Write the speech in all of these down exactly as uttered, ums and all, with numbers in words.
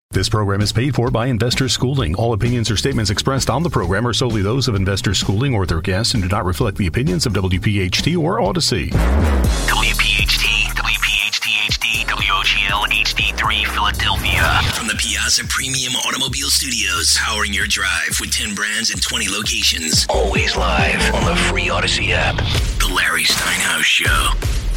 This program is paid for by Investors Schooling. All opinions or statements expressed on the program are solely those of Investors Schooling or their guests and do not reflect the opinions of W P H T or Odyssey. W P H T, W P H T H D, W O G L H D three, Philadelphia. From the Piazza Premium Automobile Studios, powering your drive with ten brands and twenty locations. Always live on the free Odyssey app. The Larry Steinhaus Show.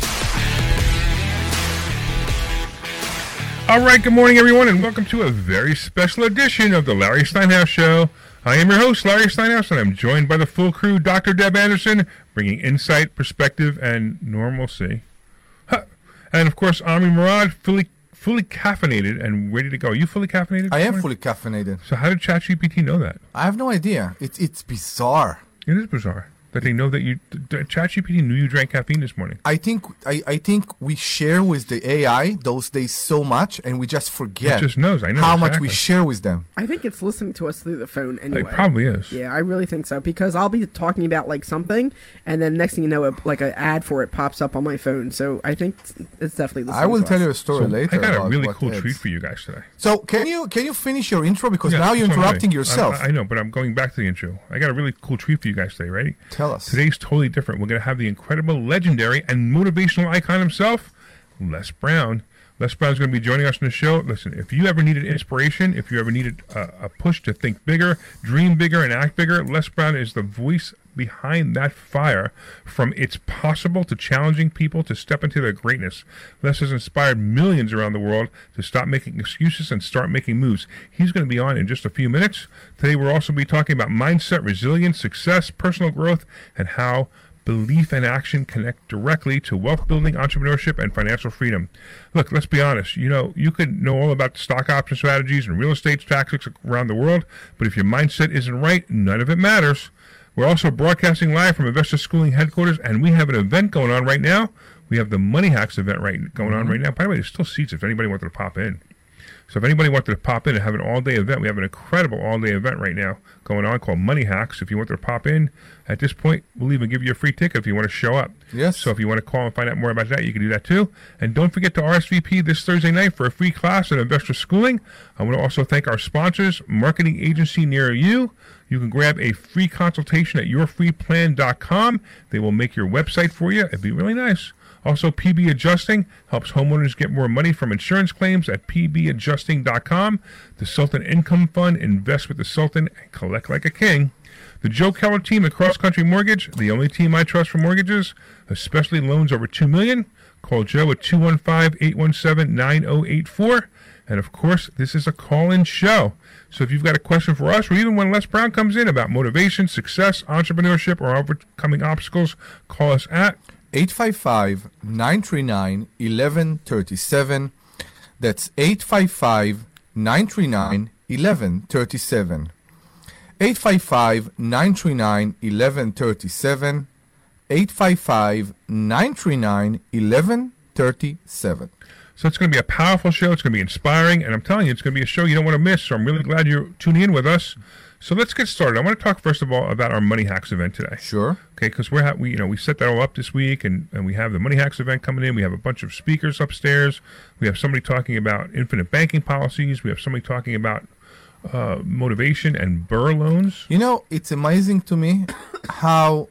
All right, good morning, everyone, and welcome to a very special edition of the Larry Steinhaus Show. I am your host, Larry Steinhaus, and I'm joined by the full crew, Doctor Deb Anderson, bringing insight, perspective, and normalcy. Huh. And, of course, Ami Murad, fully fully caffeinated and ready to go. Are you fully caffeinated? I am fully caffeinated. So how did ChatGPT know that? I have no idea. It's it's bizarre. It is bizarre that they know that you... ChatGPT knew you drank caffeine this morning. I think I, I think we share with the A I those days so much, and we just forget it just knows. I know how exactly. much we share with them. I think it's listening to us through the phone anyway. It probably is. Yeah, I really think so, because I'll be talking about like something, and then next thing you know, a, like an ad for it pops up on my phone. So I think it's definitely listening I will to tell us. you a story so later. I got a really what cool it's. treat for you guys today. So can you can you finish your intro, because Yeah, now you're that's what I'm interrupting doing. yourself. I, I know, but I'm going back to the intro. I got a really cool treat for you guys today. Ready? Tell us. Today's totally different. We're going to have the incredible, legendary, and motivational icon himself, Les Brown. Les Brown's going to be joining us on the show. Listen, if you ever needed inspiration, if you ever needed a, a push to think bigger, dream bigger, and act bigger, Les Brown is the voice behind that fire. From it's possible to challenging people to step into their greatness. Les has inspired millions around the world to stop making excuses and start making moves. He's going to be on in just a few minutes. Today we'll also be talking about mindset, resilience, success, personal growth, and how belief and action connect directly to wealth building, entrepreneurship, and financial freedom. Look, let's be honest. You know, you could know all about stock option strategies and real estate tactics around the world, but if your mindset isn't right, none of it matters. We're also broadcasting live from Investors Schooling headquarters, and we have an event going on right now. We have the Money Hacks event right going on right now. By the way, there's still seats if anybody wanted to pop in. So if anybody wanted to pop in and have an all-day event, we have an incredible all-day event right now going on called Money Hacks. If you want to pop in, at this point, we'll even give you a free ticket if you want to show up. Yes. So if you want to call and find out more about that, you can do that too. And don't forget to R S V P this Thursday night for a free class at Investor Schooling. I want to also thank our sponsors, Marketing Agency Near You. You can grab a free consultation at your free plan dot com. They will make your website for you. It'd be really nice. Also, P B Adjusting helps homeowners get more money from insurance claims at P B adjusting dot com. The Sultan Income Fund, invest with the Sultan and collect like a king. The Joe Keller team at Cross Country Mortgage, the only team I trust for mortgages, especially loans over two million dollars. Call Joe at two one five, eight one seven, nine zero eight four. And, of course, this is a call-in show. So if you've got a question for us, or even when Les Brown comes in about motivation, success, entrepreneurship, or overcoming obstacles, call us at eight five five, nine three nine, one one three seven. That's eight five five, nine three nine, one one three seven. eight five five, nine three nine, one one three seven. eight five five, nine three nine, one one three seven. So it's going to be a powerful show. It's going to be inspiring. And I'm telling you, it's going to be a show you don't want to miss. So I'm really glad you're tuning in with us. So let's get started. I want to talk, first of all, about our Money Hacks event today. Sure. Okay, because we're ha- we you know we set that all up this week, and, and we have the Money Hacks event coming in. We have a bunch of speakers upstairs. We have somebody talking about infinite banking policies. We have somebody talking about uh, motivation and B R R R R loans. You know, it's amazing to me how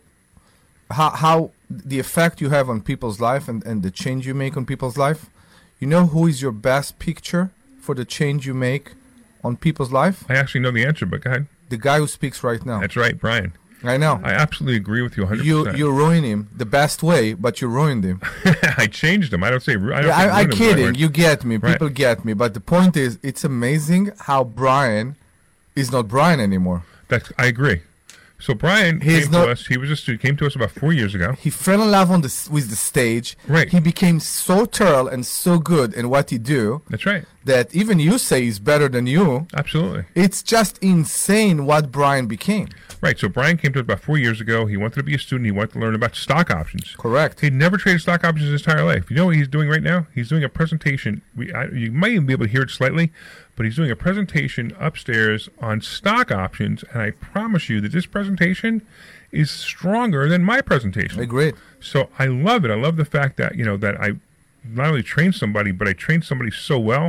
how how the effect you have on people's life and, and the change you make on people's life. You know who is your best picture for the change you make on people's life? I actually know the answer, but go ahead. The guy who speaks right now. That's right, Brian. I know. I absolutely agree with you one hundred You percent. you ruin him the best way, but you ruined him. I changed him. I don't say. I don't Yeah, say I, I'm ruin him, kidding. Brian. You get me. Right. People get me. But the point is, it's amazing how Brian is not Brian anymore. That's, I agree. So Brian He's came not- to us. He was a student. Came to us about four years ago. He fell in love on the s- with the stage. Right. He became so thorough and so good in what he do That's right. that even you say he's better than you. Absolutely. It's just insane what Brian became. Right. So Brian came to us about four years ago. He wanted to be a student. He wanted to learn about stock options. Correct. He'd never traded stock options his entire life. You know what he's doing right now? He's doing a presentation. We, I, you might even be able to hear it slightly, but he's doing a presentation upstairs on stock options, and I promise you that this presentation is stronger than my presentation. Agreed. So I love it. I love the fact that, you know, that I not only trained somebody, but I trained somebody so well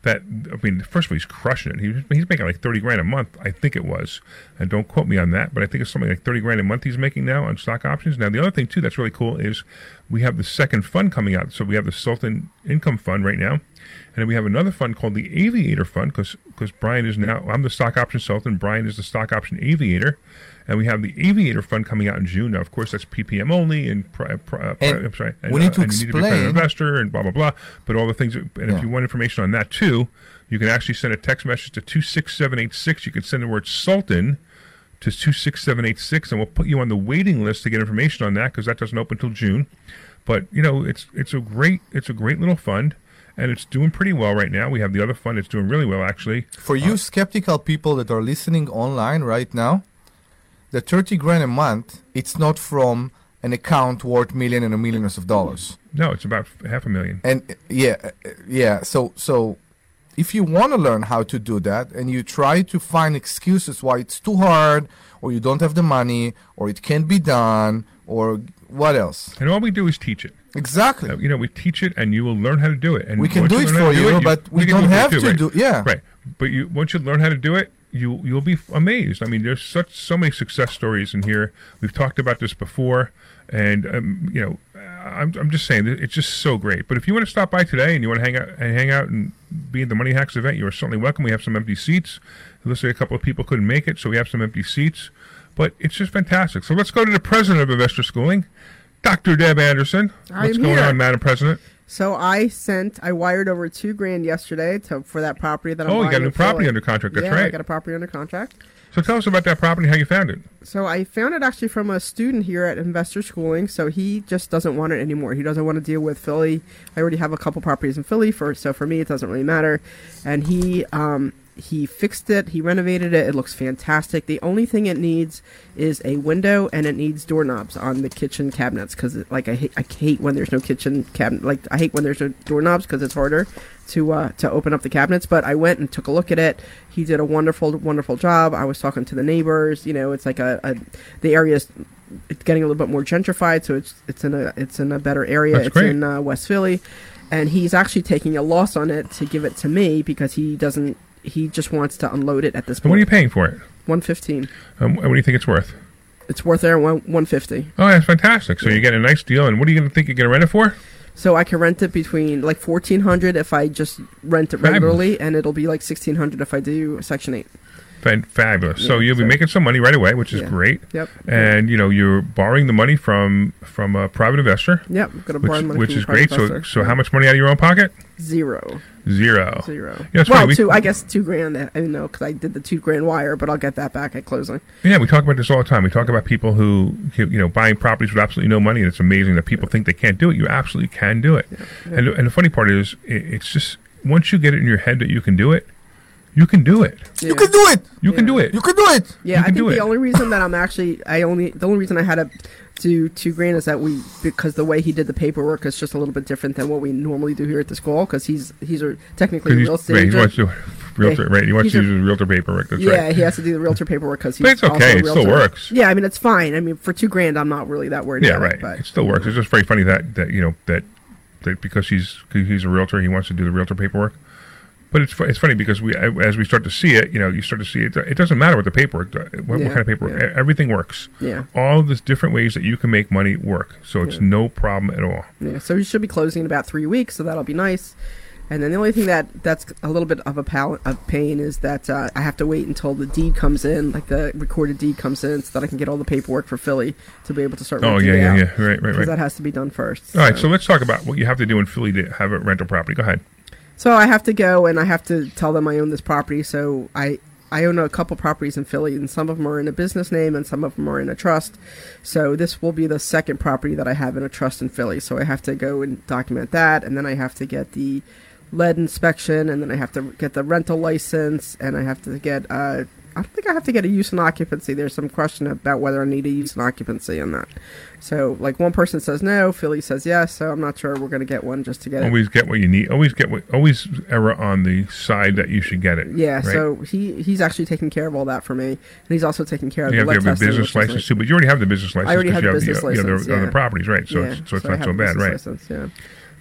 that, I mean, first of all, he's crushing it. He, he's making like thirty grand a month, I think it was. And don't quote me on that, but I think it's something like thirty grand a month he's making now on stock options. Now, the other thing, too, that's really cool is we have the second fund coming out. So we have the Sultan Income Fund right now. And then we have another fund called the Aviator Fund because because Brian is now, I'm the stock option Sultan, Brian is the stock option Aviator. And we have the Aviator Fund coming out in June. Now, of course, that's P P M only, and, pri, pri, uh, and I'm sorry, and, we need to uh, and you need to be a explain. investor, and blah blah blah. But all the things, that, and Yeah. if you want information on that too, you can actually send a text message to two six seven eight six. You can send the word Sultan to two six seven eight six, and we'll put you on the waiting list to get information on that because that doesn't open until June. But you know, it's it's a great it's a great little fund. And it's doing pretty well right now. We have the other fund that's doing really well, actually. For you skeptical people that are listening online right now, the thirty grand a month, it's not from an account worth million and millions of dollars. No, it's about half a million. And uh, yeah, uh, yeah. So, so if you want to learn how to do that, and you try to find excuses why it's too hard, or you don't have the money, or it can't be done, or what else? And all we do is teach it. Exactly. Uh, you know, we teach it, and you will learn how to do it. And We can once do it learn how for to you, it, but we can don't do it have too, to right. do- yeah. Right. But you once you learn how to do it, you you'll be amazed. I mean, there's such so many success stories in here. We've talked about this before, and um, you know, I'm I'm just saying that it's just so great. But if you want to stop by today and you want to hang out and hang out and be at the Money Hacks event, you are certainly welcome. We have some empty seats. It looks like a couple of people couldn't make it, so we have some empty seats. But it's just fantastic. So let's go to the president of Investor Schooling, Doctor Deb Anderson. I'm What's going here. on, Madam President? So I sent, I wired over two grand yesterday to for that property that I'm Oh, you buying got a new in property Philly. under contract. That's yeah, I right. got a property under contract. So tell us about that property, how you found it. So I found it actually from a student here at Investor Schooling. So he just doesn't want it anymore. He doesn't want to deal with Philly. I already have a couple properties in Philly, for so for me it doesn't really matter. And he um, he fixed it. He renovated it. It looks fantastic. The only thing it needs is a window, and it needs doorknobs on the kitchen cabinets because like I hate I hate when there's no kitchen cabinet. Like I hate when there's no doorknobs because it's harder to uh, to open up the cabinets. But I went and took a look at it. He did a wonderful wonderful job. I was talking to the neighbors. You know, it's like a, a the area's it's getting a little bit more gentrified, so it's it's in a it's in a better area. That's it's great. in uh, West Philly, and he's actually taking a loss on it to give it to me because he doesn't. He just wants to unload it at this And what are you point. paying for it? One fifteen. Um, what do you think it's worth? It's worth there one one fifty. Oh, that's fantastic. So you get a nice deal. And what are you going to think you're going to rent it for? So I can rent it between like fourteen hundred if I just rent it Fabulous. regularly, and it'll be like sixteen hundred if I do Section Eight. Fan- Fabulous. so Yeah, you'll be so- making some money right away, which is Yeah. great. Yep. And, you know, you're borrowing the money from from a private investor, Yep. I'm gonna which, borrow money which from a is private great. So, investor. so how much money out of your own pocket? Zero. Zero. Zero. Yeah, it's well, funny. We- two. I guess two grand. I don't know because I did the two grand wire, but I'll get that back at closing. Yeah, we talk about this all the time. We talk about people who, who, you know, buying properties with absolutely no money, and it's amazing that people think they can't do it. You absolutely can do it. And, and the funny part is, it, it's just once you get it in your head that you can do it, you can do it. You Yeah. can do it. You can do it. You can do it. Yeah, You I can think do the it. only reason that I'm actually I only the only reason I had to do two grand is that we because the way he did the paperwork is just a little bit different than what we normally do here at the school because he's he's a technically a He's- real estate right, he agent. wants to realtor, Yeah, right? He wants he's to a- use his realtor paperwork. That's yeah, right. he has to do the realtor paperwork because he's But it's also okay. a It still realtor. works. Yeah, I mean it's fine. I mean for two grand, I'm not really that worried. Yeah, about right. It, but It still works. It's just very funny that, that you know that that because he's 'cause he's a realtor, he wants to do the realtor paperwork. But it's fu- it's funny because we as we start to see it, you know, you start to see it. It doesn't matter what the paperwork, does, what, Yeah, what kind of paperwork, yeah. e- everything works. Yeah. All of these different ways that you can make money work. So it's Yeah. no problem at all. Yeah, so he should be closing in about three weeks, so that'll be nice. And then the only thing that that's a little bit of a pal- of pain is that uh, I have to wait until the deed comes in, like the recorded deed comes in, so that I can get all the paperwork for Philly to be able to start. Oh renting yeah, it yeah, out, yeah. Right, right, Because right. that has to be done first. All right. So let's talk about what you have to do in Philly to have a rental property. Go ahead. So I have to go and I have to tell them I own this property. So I I own a couple properties in Philly, and some of them are in a business name and some of them are in a trust. So this will be the second property that I have in a trust in Philly. So I have to go and document that, and then I have to get the lead inspection, and then I have to get the rental license, and I have to get uh I don't think I have to get a use and occupancy. There's some question about whether I need a use and occupancy in that. So, like, one person says no, Philly says yes, so I'm not sure we're going to get one just to get it. Always get what you need. Always get what. Always err on the side that you should get it. Yeah, right? so he he's actually taking care of all that for me, and he's also taking care of You the have to lead have a testing, business which is license like- too, but you already have the business license already because have you the have business the, uh, the license, other, yeah. other properties, right? So, Yeah, it's, so it's I not have so a bad, business right? license, yeah.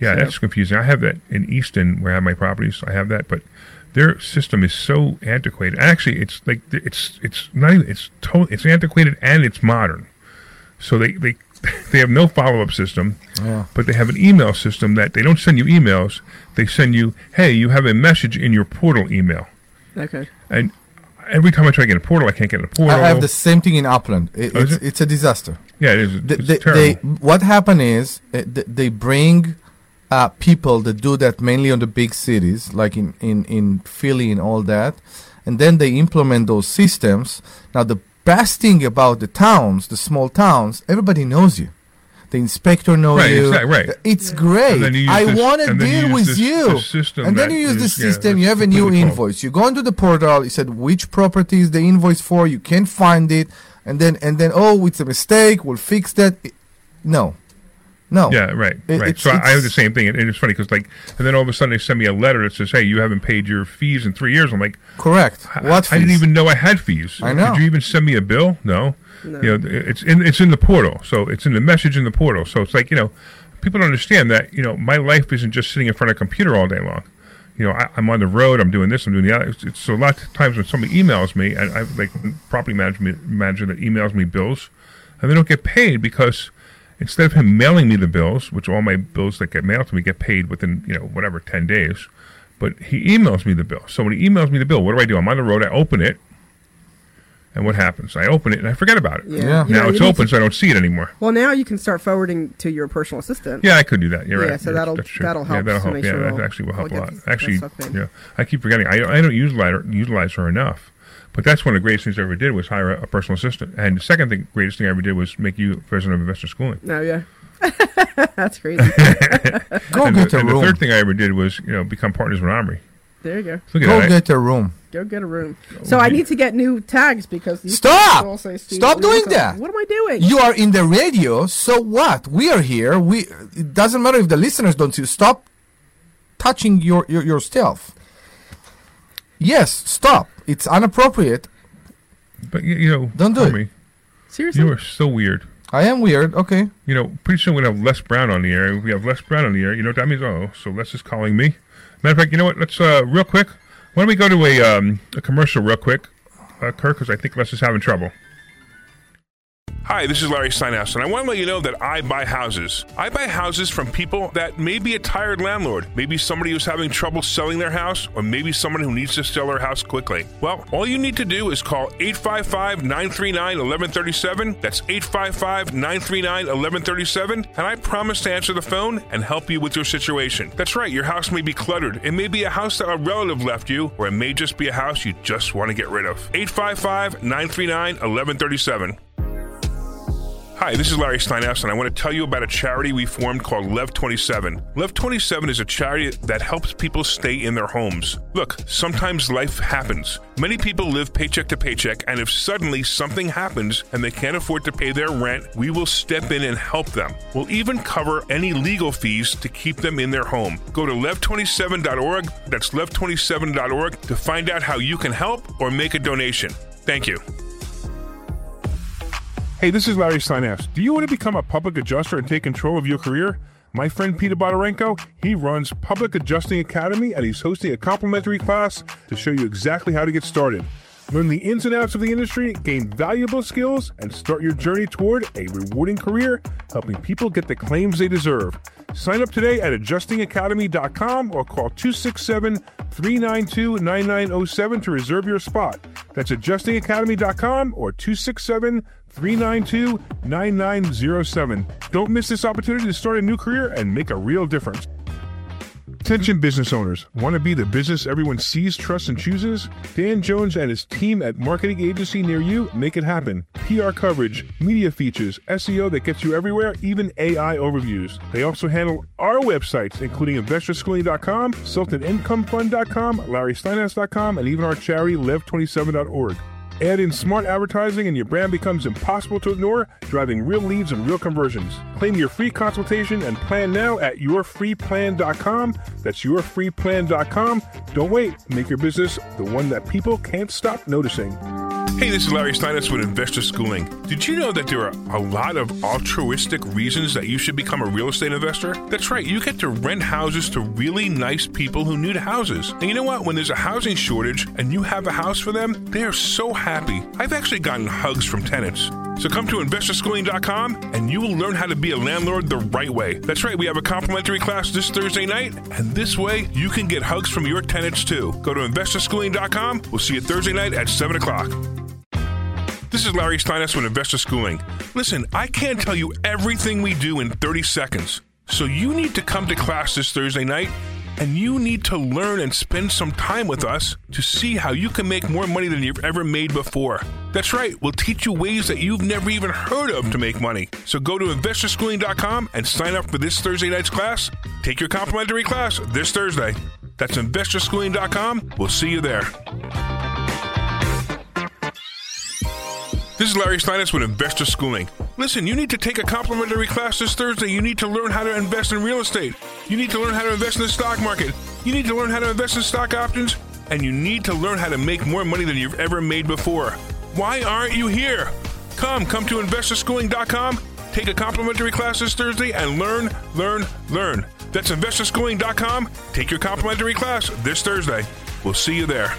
Yeah, So- that's confusing. I have that in Easton where I have my properties. I have that, but their system is so antiquated. Actually, it's like it's it's not even it's to, it's antiquated and it's modern. So they they they have no follow up system, Yeah. but they have an email system that they don't send you emails. They send you, hey, you have a message in your portal email, Okay. and every time I try to get a portal, I can't get a portal. I have the same thing in Upland. It, Oh, is it's, it? it's a disaster. Yeah, it is. They, It's they, terrible. they, what happened is uh, th- they bring uh, people that do that mainly on the big cities, like in, in, in Philly and all that, and then they implement those systems. Now, the best thing about the towns, the small towns, everybody knows you. The inspector knows Right, you. exactly, right. It's And great. then you use I this- want to and then you deal use with this- you. this system And then that you use the is- yeah, system. You that's have a new completely invoice. You go into the portal. You said which property is the invoice for. You can't find it, and then and then oh, it's a mistake. We'll fix that. It- no, no. Yeah, right, It- right. it's- So I- I have it's- the same thing, and and it's funny because like, and then all of a sudden they send me a letter that says, "Hey, you haven't paid your fees in three years." I'm like, Correct. I, What I didn't fees? even know I had fees. I know. Did you even send me a bill? No. No. You know, it's in it's in the portal, so it's in the message in the portal. So it's like you know, people don't understand that you know my life isn't just sitting in front of a computer all day long. You know, I, I'm on the road. I'm doing this. I'm doing the other. It's, it's, so a lot of times when somebody emails me, and I have like a property management manager that emails me bills, and they don't get paid because instead of him mailing me the bills, which all my bills that get mailed to me get paid within you know whatever ten days, but he emails me the bill. So when he emails me the bill, what do I do? I'm on the road. I open it, and what happens? I open it and I forget about it. Yeah. Yeah. You know, Now it's you need open, to- so I don't see it anymore. well, now you can start forwarding to your personal assistant. Yeah, I could do that. You're Yeah, right. so Yes, that'll- that's true. that'll Yeah, help that'll to help. make Yeah, sure that we'll- actually will help we'll a lot. get that Actually, stuff in. yeah, I keep forgetting. I I don't utilize her, utilize her enough. But that's one of the greatest things I ever did was hire a, a personal assistant. And the second thing, greatest thing I ever did was make you president of Investor Schooling. No, yeah. That's crazy. Go and get the, a and the room. third thing I ever did was you know become partners with Omri. There you go. Look at Go that. get a room. Go get a room. So I need to get new tags because these Stop! people all say student Stop doing loans. that! What am I doing? You are in the radio, so what? We are here. We. It doesn't matter if the listeners don't see. Stop touching your, your yourself. Yes, stop. It's inappropriate. But you, you know, Don't do it. Omri, Seriously? you are so weird. I am weird. Okay. You know, pretty soon we're going to have Les Brown on the air. If we have Les Brown on the air, you know what that means? Oh, so Les is calling me. Matter of fact, you know what? Let's, uh, real quick, why don't we go to a, um, a commercial real quick, uh, Kirk, because I think Les is having trouble. Hi, this is Larry Steinhaus, and I want to let you know that I buy houses. I buy houses from people that may be a tired landlord, maybe somebody who's having trouble selling their house, or maybe someone who needs to sell their house quickly. Well, all you need to do is call eight five five, nine three nine, one one three seven. That's eight five five, nine three nine, one one three seven, and I promise to answer the phone and help you with your situation. That's right, your house may be cluttered. It may be a house that a relative left you, or it may just be a house you just want to get rid of. eight five five, nine three nine, one one three seven. Hi, this is Larry Steinhaus, and I want to tell you about a charity we formed called Lev twenty-seven. Lev twenty-seven is a charity that helps people stay in their homes. Look, sometimes life happens. Many people live paycheck to paycheck, and if suddenly something happens and they can't afford to pay their rent, we will step in and help them. We'll even cover any legal fees to keep them in their home. Go to lev twenty-seven dot org, that's lev twenty-seven dot org, to find out how you can help or make a donation. Thank you. Hey, this is Larry Steinhaus. Do you want to become a public adjuster and take control of your career? My friend Peter Bodorenko, he runs Public Adjusting Academy, and he's hosting a complimentary class to show you exactly how to get started. Learn the ins and outs of the industry, gain valuable skills, and start your journey toward a rewarding career, helping people get the claims they deserve. Sign up today at adjusting academy dot com or call two six seven, three nine two, nine nine zero seven to reserve your spot. That's adjusting academy dot com or two six seven, three nine two, nine nine zero seven. Don't miss this opportunity to start a new career and make a real difference. Attention business owners. Want to be the business everyone sees, trusts, and chooses? Dan Jones and his team at Marketing Agency near you make it happen. P R coverage, media features, S E O that gets you everywhere, even A I overviews. They also handle our websites, including investor schooling dot com, sultan income fund dot com, larry steinhaus dot com, and even our charity, lev twenty-seven dot org. Add in smart advertising and your brand becomes impossible to ignore, driving real leads and real conversions. Claim your free consultation and plan now at your free plan dot com. That's your free plan dot com. Don't wait. Make your business the one that people can't stop noticing. Hey, this is Larry Steinitz with Investor Schooling. Did you know that there are a lot of altruistic reasons that you should become a real estate investor? That's right, you get to rent houses to really nice people who need houses. And you know what? When there's a housing shortage and you have a house for them, they are so happy. I've actually gotten hugs from tenants. So come to investor schooling dot com and you will learn how to be a landlord the right way. That's right, we have a complimentary class this Thursday night, and this way you can get hugs from your tenants too. Go to investor schooling dot com. We'll see you Thursday night at seven o'clock. This is Larry Steinitz with Investor Schooling. Listen, I can't tell you everything we do in thirty seconds. So you need to come to class this Thursday night, and you need to learn and spend some time with us to see how you can make more money than you've ever made before. That's right, we'll teach you ways that you've never even heard of to make money. So go to investor schooling dot com and sign up for this Thursday night's class. Take your complimentary class this Thursday. That's investor schooling dot com. We'll see you there. This is Larry Steinitz with Investor Schooling. Listen, you need to take a complimentary class this Thursday. You need to learn how to invest in real estate. You need to learn how to invest in the stock market. You need to learn how to invest in stock options. And you need to learn how to make more money than you've ever made before. Why aren't you here? Come, come to investor schooling dot com. Take a complimentary class this Thursday and learn, learn, learn. That's investor schooling dot com. Take your complimentary class this Thursday. We'll see you there.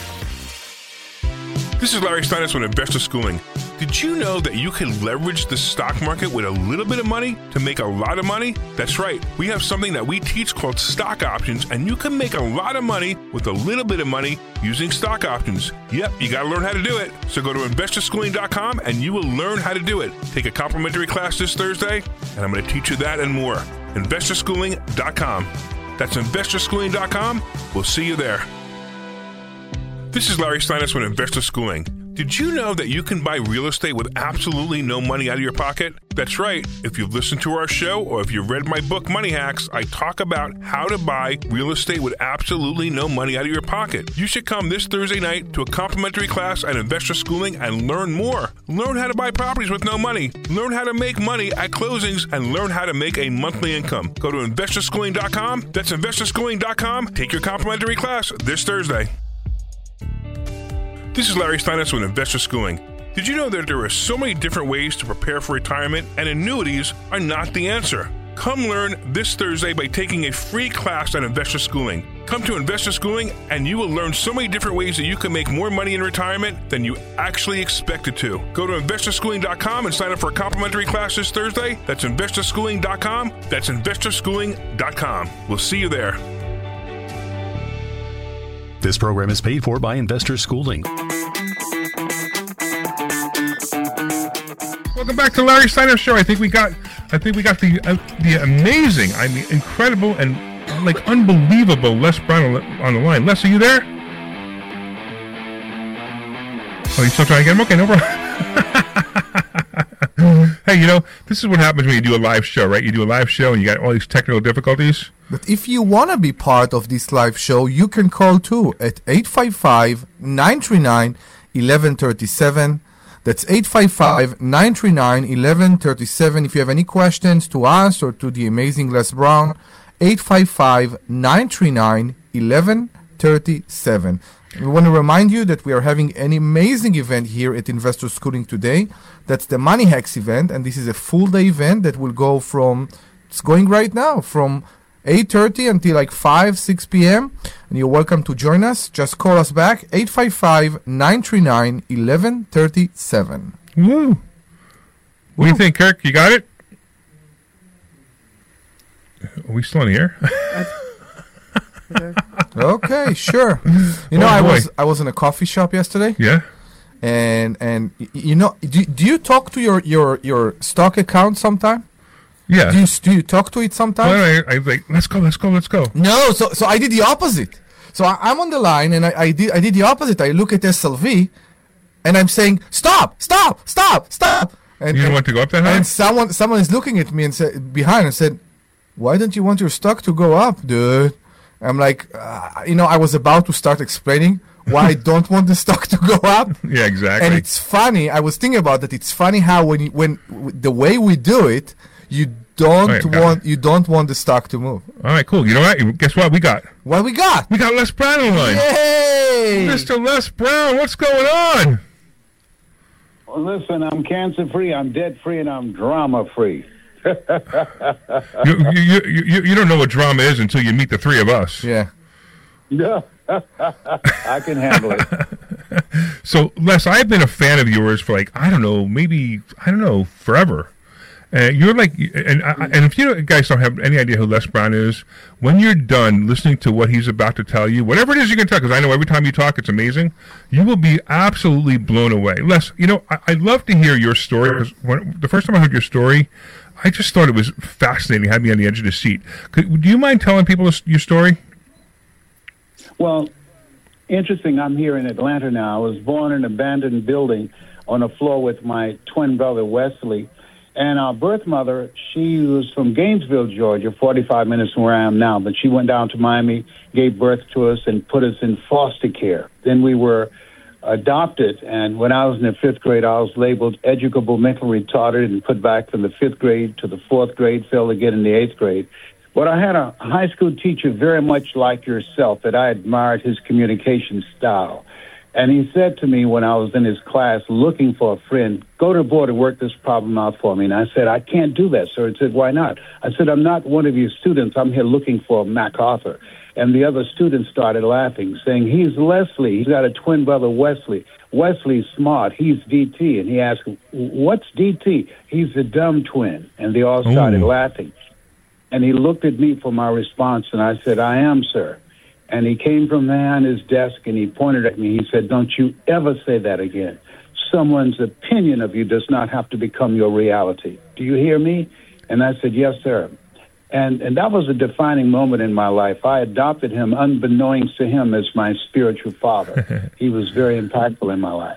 This is Larry Steinitz with Investor Schooling. Did you know that you can leverage the stock market with a little bit of money to make a lot of money? That's right. We have something that we teach called stock options, and you can make a lot of money with a little bit of money using stock options. Yep, you got to learn how to do it. So go to investor schooling dot com and you will learn how to do it. Take a complimentary class this Thursday, and I'm going to teach you that and more. investor schooling dot com. That's investor schooling dot com. We'll see you there. This is Larry Steinitz with Investor Schooling. Did you know that you can buy real estate with absolutely no money out of your pocket? That's right. If you've listened to our show or if you've read my book, Money Hacks, I talk about how to buy real estate with absolutely no money out of your pocket. You should come this Thursday night to a complimentary class at Investor Schooling and learn more. Learn how to buy properties with no money. Learn how to make money at closings and learn how to make a monthly income. Go to investor schooling dot com. That's investor schooling dot com. Take your complimentary class this Thursday. This is Larry Steinitz with Investor Schooling. Did you know that there are so many different ways to prepare for retirement, and annuities are not the answer? Come learn this Thursday by taking a free class at Investor Schooling. Come to Investor Schooling and you will learn so many different ways that you can make more money in retirement than you actually expected to. Go to investor schooling dot com and sign up for a complimentary class this Thursday. That's investor schooling dot com. That's investor schooling dot com. We'll see you there. This program is paid for by Investor Schooling. Welcome back to Larry Steinitz Show. I think we got, I think we got the uh, the amazing, I mean, incredible and like unbelievable Les Brown on the line. Les, are you there? Oh, you still trying to get him? Okay, no problem. Hey, you know, this is what happens when you do a live show, right? You do a live show and you got all these technical difficulties. But if you want to be part of this live show, you can call too at eight five five, nine three nine, one one three seven. That's eight five five, nine three nine, one one three seven. If you have any questions to us or to the amazing Les Brown, eight five five, nine three nine, one one three seven. We want to remind you that we are having an amazing event here at Investor Schooling today. That's the Money Hacks event, and this is a full day event that will go from, it's going right now, from eight thirty until like five, six p.m. And you're welcome to join us. Just call us back, eight five five, nine three nine, one one three seven. Woo. What do you think, Kirk? You got it? Are we still on the air? Okay, sure. You know, Oh, I boy. was I was in a coffee shop yesterday, Yeah. and and y- you know, do, do you talk to your, your, your stock account sometime? Yeah. Do you do you talk to it sometimes? Well, I, I was like, let's go, let's go, let's go. No, so so I did the opposite. So I, I'm on the line, and I, I did I did the opposite. I look at S L V, and I'm saying, stop, stop, stop, stop. And, You don't and, want to go up that high? and someone someone is looking at me and said behind and said, why don't you want your stock to go up, dude? I'm like, uh, you know, I was about to start explaining why I don't want the stock to go up. Yeah, exactly. And it's funny. I was thinking about that. It's funny how when you, when w- the way we do it, you don't Right, got want it. you don't want the stock to move. All right, cool. You know what? Guess what we got? What we got? We got Les Brown on the line. Yay! Mister Les Brown, what's going on? Listen, I'm cancer-free, I'm debt-free, and I'm drama-free. you, you, you, you don't know what drama is until you meet the three of us. Yeah. No, I can handle it. So, Les, I've been a fan of yours for like, I don't know, maybe, I don't know, forever. Uh, you're like, and I, and if you guys don't have any idea who Les Brown is, when you're done listening to what he's about to tell you, whatever it is you can tell, because I know every time you talk, it's amazing, you will be absolutely blown away. Les, you know, I, I'd love to hear your story, because when, the first time I heard your story, I just thought it was fascinating, had me on the edge of the seat. Could, do you mind telling people this, your story? Well, interesting, I'm here in Atlanta now. I was born in an abandoned building on a floor with my twin brother, Wesley. And our birth mother, she was from Gainesville, Georgia, forty-five minutes from where I am now. But she went down to Miami, gave birth to us, and put us in foster care. Then we were adopted. And when I was in the fifth grade, I was labeled educable mentally retarded and put back from the fifth grade to the fourth grade, failed again in the eighth grade. But I had a high school teacher very much like yourself that I admired his communication style. And he said to me when I was in his class looking for a friend, go to the board and work this problem out for me. And I said, I can't do that, sir. He said, why not? I said, I'm not one of your students. I'm here looking for MacArthur. And the other students started laughing, saying, he's Leslie. He's got a twin brother, Wesley. Wesley's smart. He's D T. And he asked, what's D T? He's the dumb twin. And they all started Ooh. laughing. And he looked at me for my response, and I said, I am, sir. And he came from behind his desk, and he pointed at me. He said, don't you ever say that again. Someone's opinion of you does not have to become your reality. Do you hear me? And I said, yes, sir. And and that was a defining moment in my life. I adopted him unbeknownst to him as my spiritual father. He was very impactful in my life.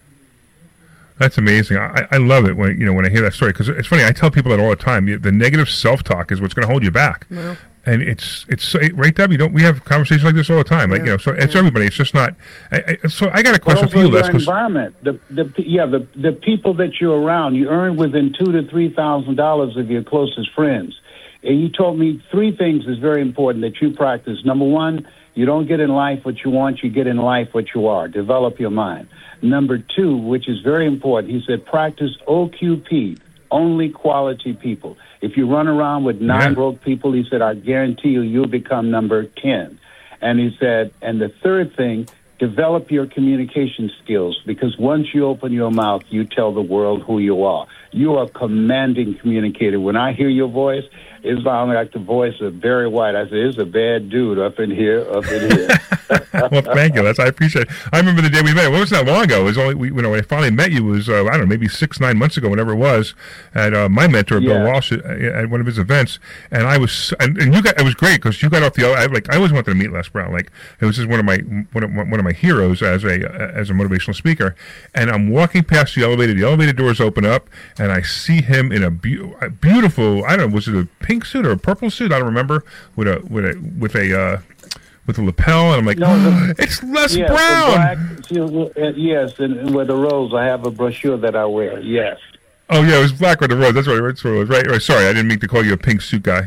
That's amazing. I, I love it when you know when I hear that story, because it's funny. I tell people that all the time. The negative self-talk is what's going to hold you back. Well. And it's it's right, Deb. You don't. We have conversations like this all the time. Like yeah. you know, so it's yeah. everybody. It's just not. I, I, so I got a question for you, Les. Your environment, the the yeah, the the people that you're around, you earn within two to three thousand dollars of your closest friends. And you told me three things is very important that you practice. Number one, you don't get in life what you want. You get in life what you are. Develop your mind. Number two, which is very important, he said, practice O Q P. Only quality people. If you run around with nine yeah. broke people, he said, I guarantee you, you'll become number ten. And he said, and the third thing, develop your communication skills, because once you open your mouth, you tell the world who you are. You are a commanding communicator. When I hear your voice, it's like the voice of Barry White. I said, it's a bad dude up in here, up in here. Well, thank you. That's, I appreciate it. I remember the day we met. It wasn't that long ago. It was only, we, you know, when I finally met you was, uh, I don't know, maybe six, nine months ago, whenever it was, at uh, my mentor, Bill yeah. Walsh, at, at one of his events. And I was, and, and you got, it was great because you got off the, I, like, I always wanted to meet Les Brown. Like, it was just one of my, one of, one of my heroes as a, as a motivational speaker. And I'm walking past the elevator, the elevator doors open up, and I see him in a, be- a beautiful, I don't know, was it a pink suit or a purple suit? I don't remember, with a, with a, with a, uh, with a lapel, and I'm like, no, the, it's Les yes, Brown. Black, uh, yes, and, and with the rose, I have a brochure that I wear. Yes. Oh yeah, it was black with the rose. That's right. That's what it was. Right. Right. Sorry, I didn't mean to call you a pink suit guy.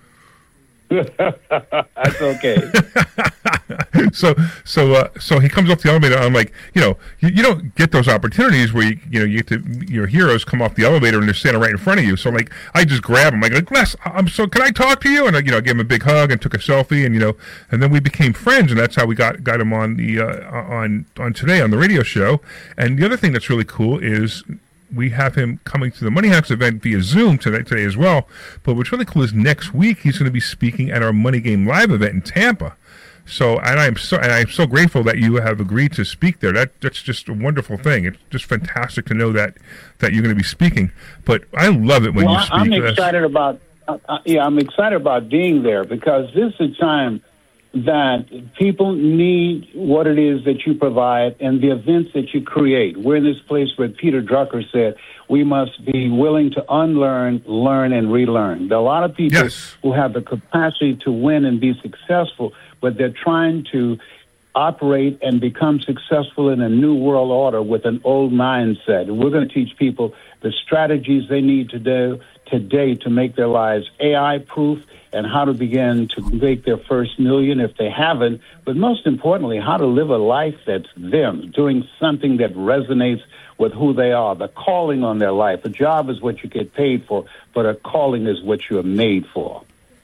That's okay. so so uh, so he comes off the elevator. I'm like, you know, you, you don't get those opportunities where you you know you get to your heroes come off the elevator and they're standing right in front of you. So like, I just grab him. I go, Les, I'm so can I talk to you? And I, you know, gave him a big hug and took a selfie, and you know, and then we became friends, and that's how we got got him on the uh, on on today on the radio show. And the other thing that's really cool is, we have him coming to the Money Hacks event via Zoom today, today as well. But what's really cool is next week he's going to be speaking at our Money Game Live event in Tampa. So, and I'm so and I'm so grateful that you have agreed to speak there. That that's just a wonderful thing. It's just fantastic to know that that you're going to be speaking. But I love it when well, you speak. I'm excited that's, about uh, uh, yeah, I'm excited about being there, because this is a time that people need what it is that you provide and the events that you create. We're in this place where Peter Drucker said we must be willing to unlearn, learn, and relearn. There are a lot of people yes. who have the capacity to win and be successful, but they're trying to operate and become successful in a new world order with an old mindset. And we're going to teach people the strategies they need to do today to make their lives A I-proof and how to begin to make their first million if they haven't, but most importantly, how to live a life that's them, doing something that resonates with who they are, the calling on their life. A job is what you get paid for, but a calling is what you're made for.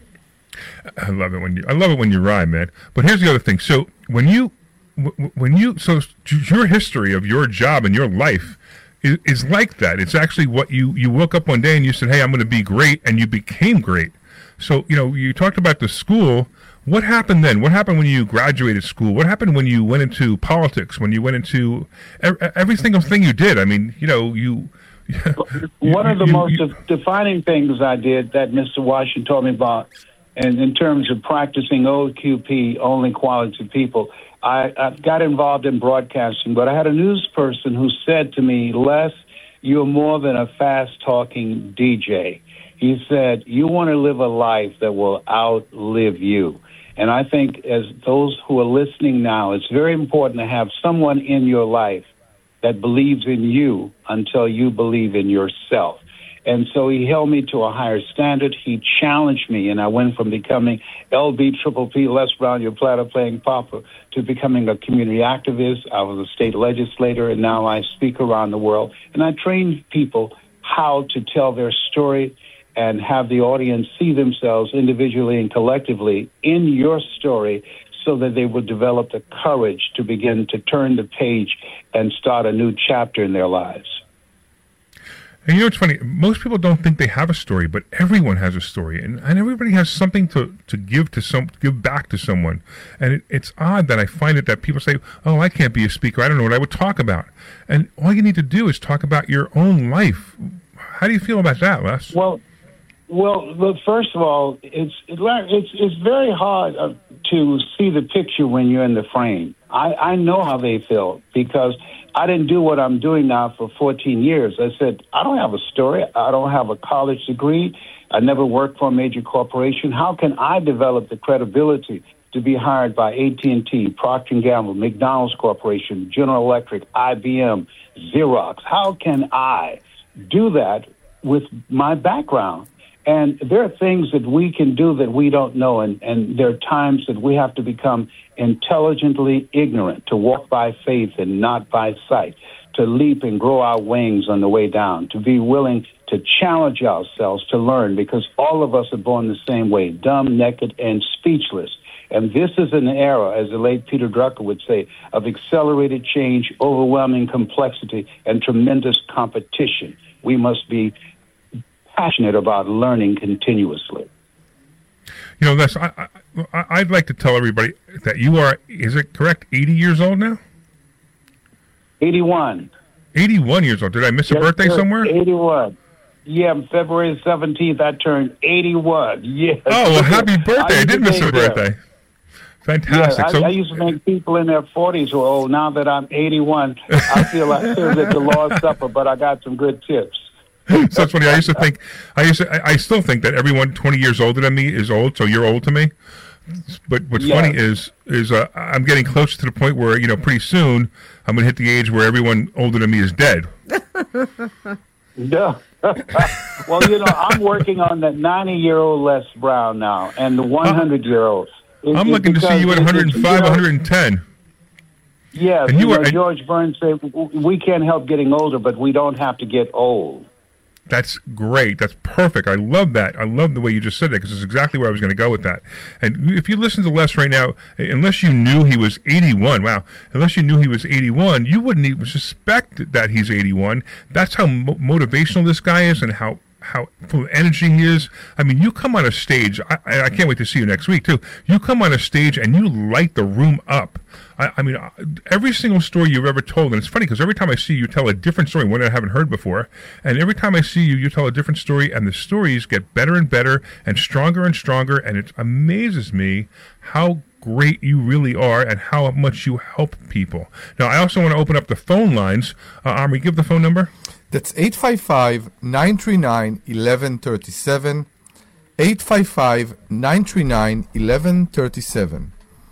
I love it when you I love it when you rhyme, man. But here's the other thing. So when you when you so your history of your job and your life is, is like that. It's actually what you you woke up one day and you said, "Hey, I'm going to be great," and you became great. So, you know, you talked about the school. What happened then? What happened when you graduated school? What happened when you went into politics, when you went into every, every single thing you did? I mean, you know, you... One you, of the you, most you, defining things I did that Mister Washington told me about, and in terms of practicing O Q P, only quality people, I, I got involved in broadcasting, but I had a news person who said to me, Les, you're more than a fast-talking D J. He said, you want to live a life that will outlive you. And I think as those who are listening now, it's very important to have someone in your life that believes in you until you believe in yourself. And so he held me to a higher standard. He challenged me, and I went from becoming L B Triple P, Les Brown, your platter playing papa, to becoming a community activist. I was a state legislator, and now I speak around the world. And I train people how to tell their story and have the audience see themselves individually and collectively in your story so that they will develop the courage to begin to turn the page and start a new chapter in their lives. And you know what's funny? Most people don't think they have a story, but everyone has a story, and, and everybody has something to, to give to some, give back to someone. And it, it's odd that I find it that people say, "Oh, I can't be a speaker. I don't know what I would talk about." And all you need to do is talk about your own life. How do you feel about that, Les? Well, well, well first of all, it's it, it's it's very hard uh, to see the picture when you're in the frame. I, I know how they feel because I didn't do what I'm doing now for fourteen years. I said, I don't have a story. I don't have a college degree. I never worked for a major corporation. How can I develop the credibility to be hired by A T and T, Procter and Gamble, McDonald's Corporation, General Electric, I B M, Xerox? How can I do that with my background? And there are things that we can do that we don't know, and, and there are times that we have to become intelligently ignorant, to walk by faith and not by sight, to leap and grow our wings on the way down, to be willing to challenge ourselves to learn, because all of us are born the same way, dumb, naked, and speechless. And this is an era, as the late Peter Drucker would say, of accelerated change, overwhelming complexity, and tremendous competition. We must be passionate about learning continuously. You know, Les, I, I, I'd like to tell everybody that you are, is it correct, eighty years old now? eighty-one. eighty-one years old. Did I miss a Yes, birthday sir. somewhere? eighty-one. Yeah, February seventeenth, I turned eighty-one. Yes. Oh, well, happy birthday. I, I did miss a birthday. Fantastic. Yeah, I, so, I used to make people in their forties who are old. Now that I'm eighty-one, I feel like I served at the Lord's Supper, but I got some good tips. So that's funny. I used to think, I used to, I, I still think that everyone twenty years older than me is old, so you're old to me. But what's Yeah. funny is, is uh, I'm getting closer to the point where, you know, pretty soon I'm going to hit the age where everyone older than me is dead. Yeah. Well, you know, I'm working on the ninety-year-old Les Brown now, and the one hundred-year-old. I'm looking to see you at one hundred five, one hundred ten. Yeah, And you you are- know, George Burns said, we can't help getting older, but we don't have to get old. That's great. That's perfect. I love that. I love the way you just said that, because it's exactly where I was going to go with that. And if you listen to Les right now, unless you knew he was eighty-one, wow, unless you knew he was eighty-one, you wouldn't even suspect that he's eighty-one. That's how mo- motivational this guy is and how how full of energy he is. I mean, you come on a stage, I, I can't wait to see you next week, too. You come on a stage and you light the room up. I, I mean, every single story you've ever told, and it's funny because every time I see you, you tell a different story, one that I haven't heard before, and every time I see you, you tell a different story, and the stories get better and better and stronger and stronger, and it amazes me how great you really are and how much you help people. Now, I also want to open up the phone lines. Uh, Omri, give the phone number. That's eight five five, nine three nine, one one three seven, eight five five, nine three nine, one one three seven.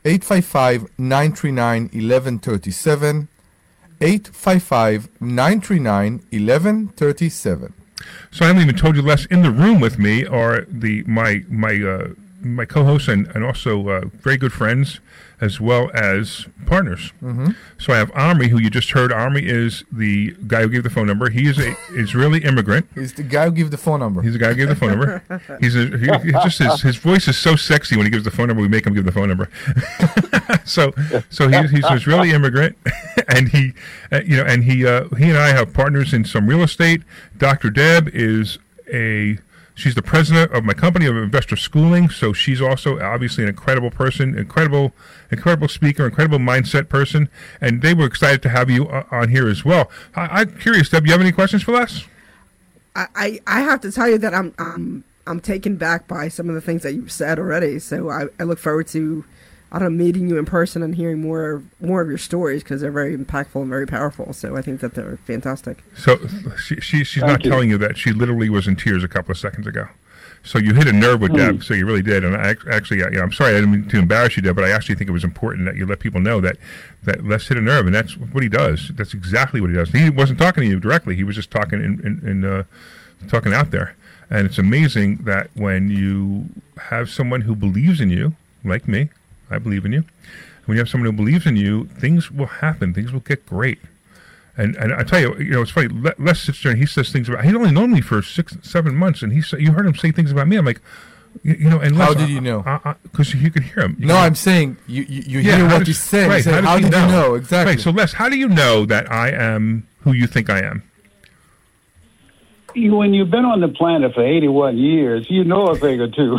eight five five, nine three nine, one one three seven, eight five five, nine three nine, one one three seven. So I haven't even told you, Les, in the room with me are the my my uh, my co-hosts and, and also uh, very good friends, as well as partners. Mm-hmm. So I have Omri, who you just heard. Omri is the guy who gave the phone number. He is a Israeli immigrant. He's the guy who gave the phone number. He's the guy who gave the phone number. He's a, he, he just his, his voice is so sexy when he gives the phone number. We make him give the phone number. so so he's he's an Israeli immigrant, and he uh, you know and he uh, he and I have partners in some real estate. Doctor Deb is a She's the president of my company of Investor Schooling, so she's also obviously an incredible person, incredible, incredible speaker, incredible mindset person, and they were excited to have you uh, on here as well. I, I'm curious, Deb, you have any questions for Les? I, I, I have to tell you that I'm I'm I'm taken back by some of the things that you've said already. So I, I look forward to, I don't know, meeting you in person and hearing more more of your stories, because they're very impactful and very powerful. So I think that they're fantastic. So she, she she's Thank not you. telling you that. She literally was in tears a couple of seconds ago. So you hit a nerve with Deb. Mm. So you really did. And I ac- actually, I, you know, I'm sorry I didn't mean to embarrass you, Deb, but I actually think it was important that you let people know that that Les hit a nerve, and that's what he does. That's exactly what he does. He wasn't talking to you directly. He was just talking in, in, in uh, talking out there. And it's amazing that when you have someone who believes in you, like me, I believe in you. When you have someone who believes in you, things will happen. Things will get great. And and I tell you, you know, it's funny. Le- Les sits there and he says things about. He'd only known me for six, seven months, and he sa- you heard him say things about me. I'm like, you, you know, and Les, How did you know? Because you could hear him. You No, could- I'm saying you you, you Yeah, hear how what did he you- said. right, He said, how how did did you you know? know? Exactly. Right. So Les, how do you know that I am who you think I am? You, when you've been on the planet for eighty-one years, you know a thing or two.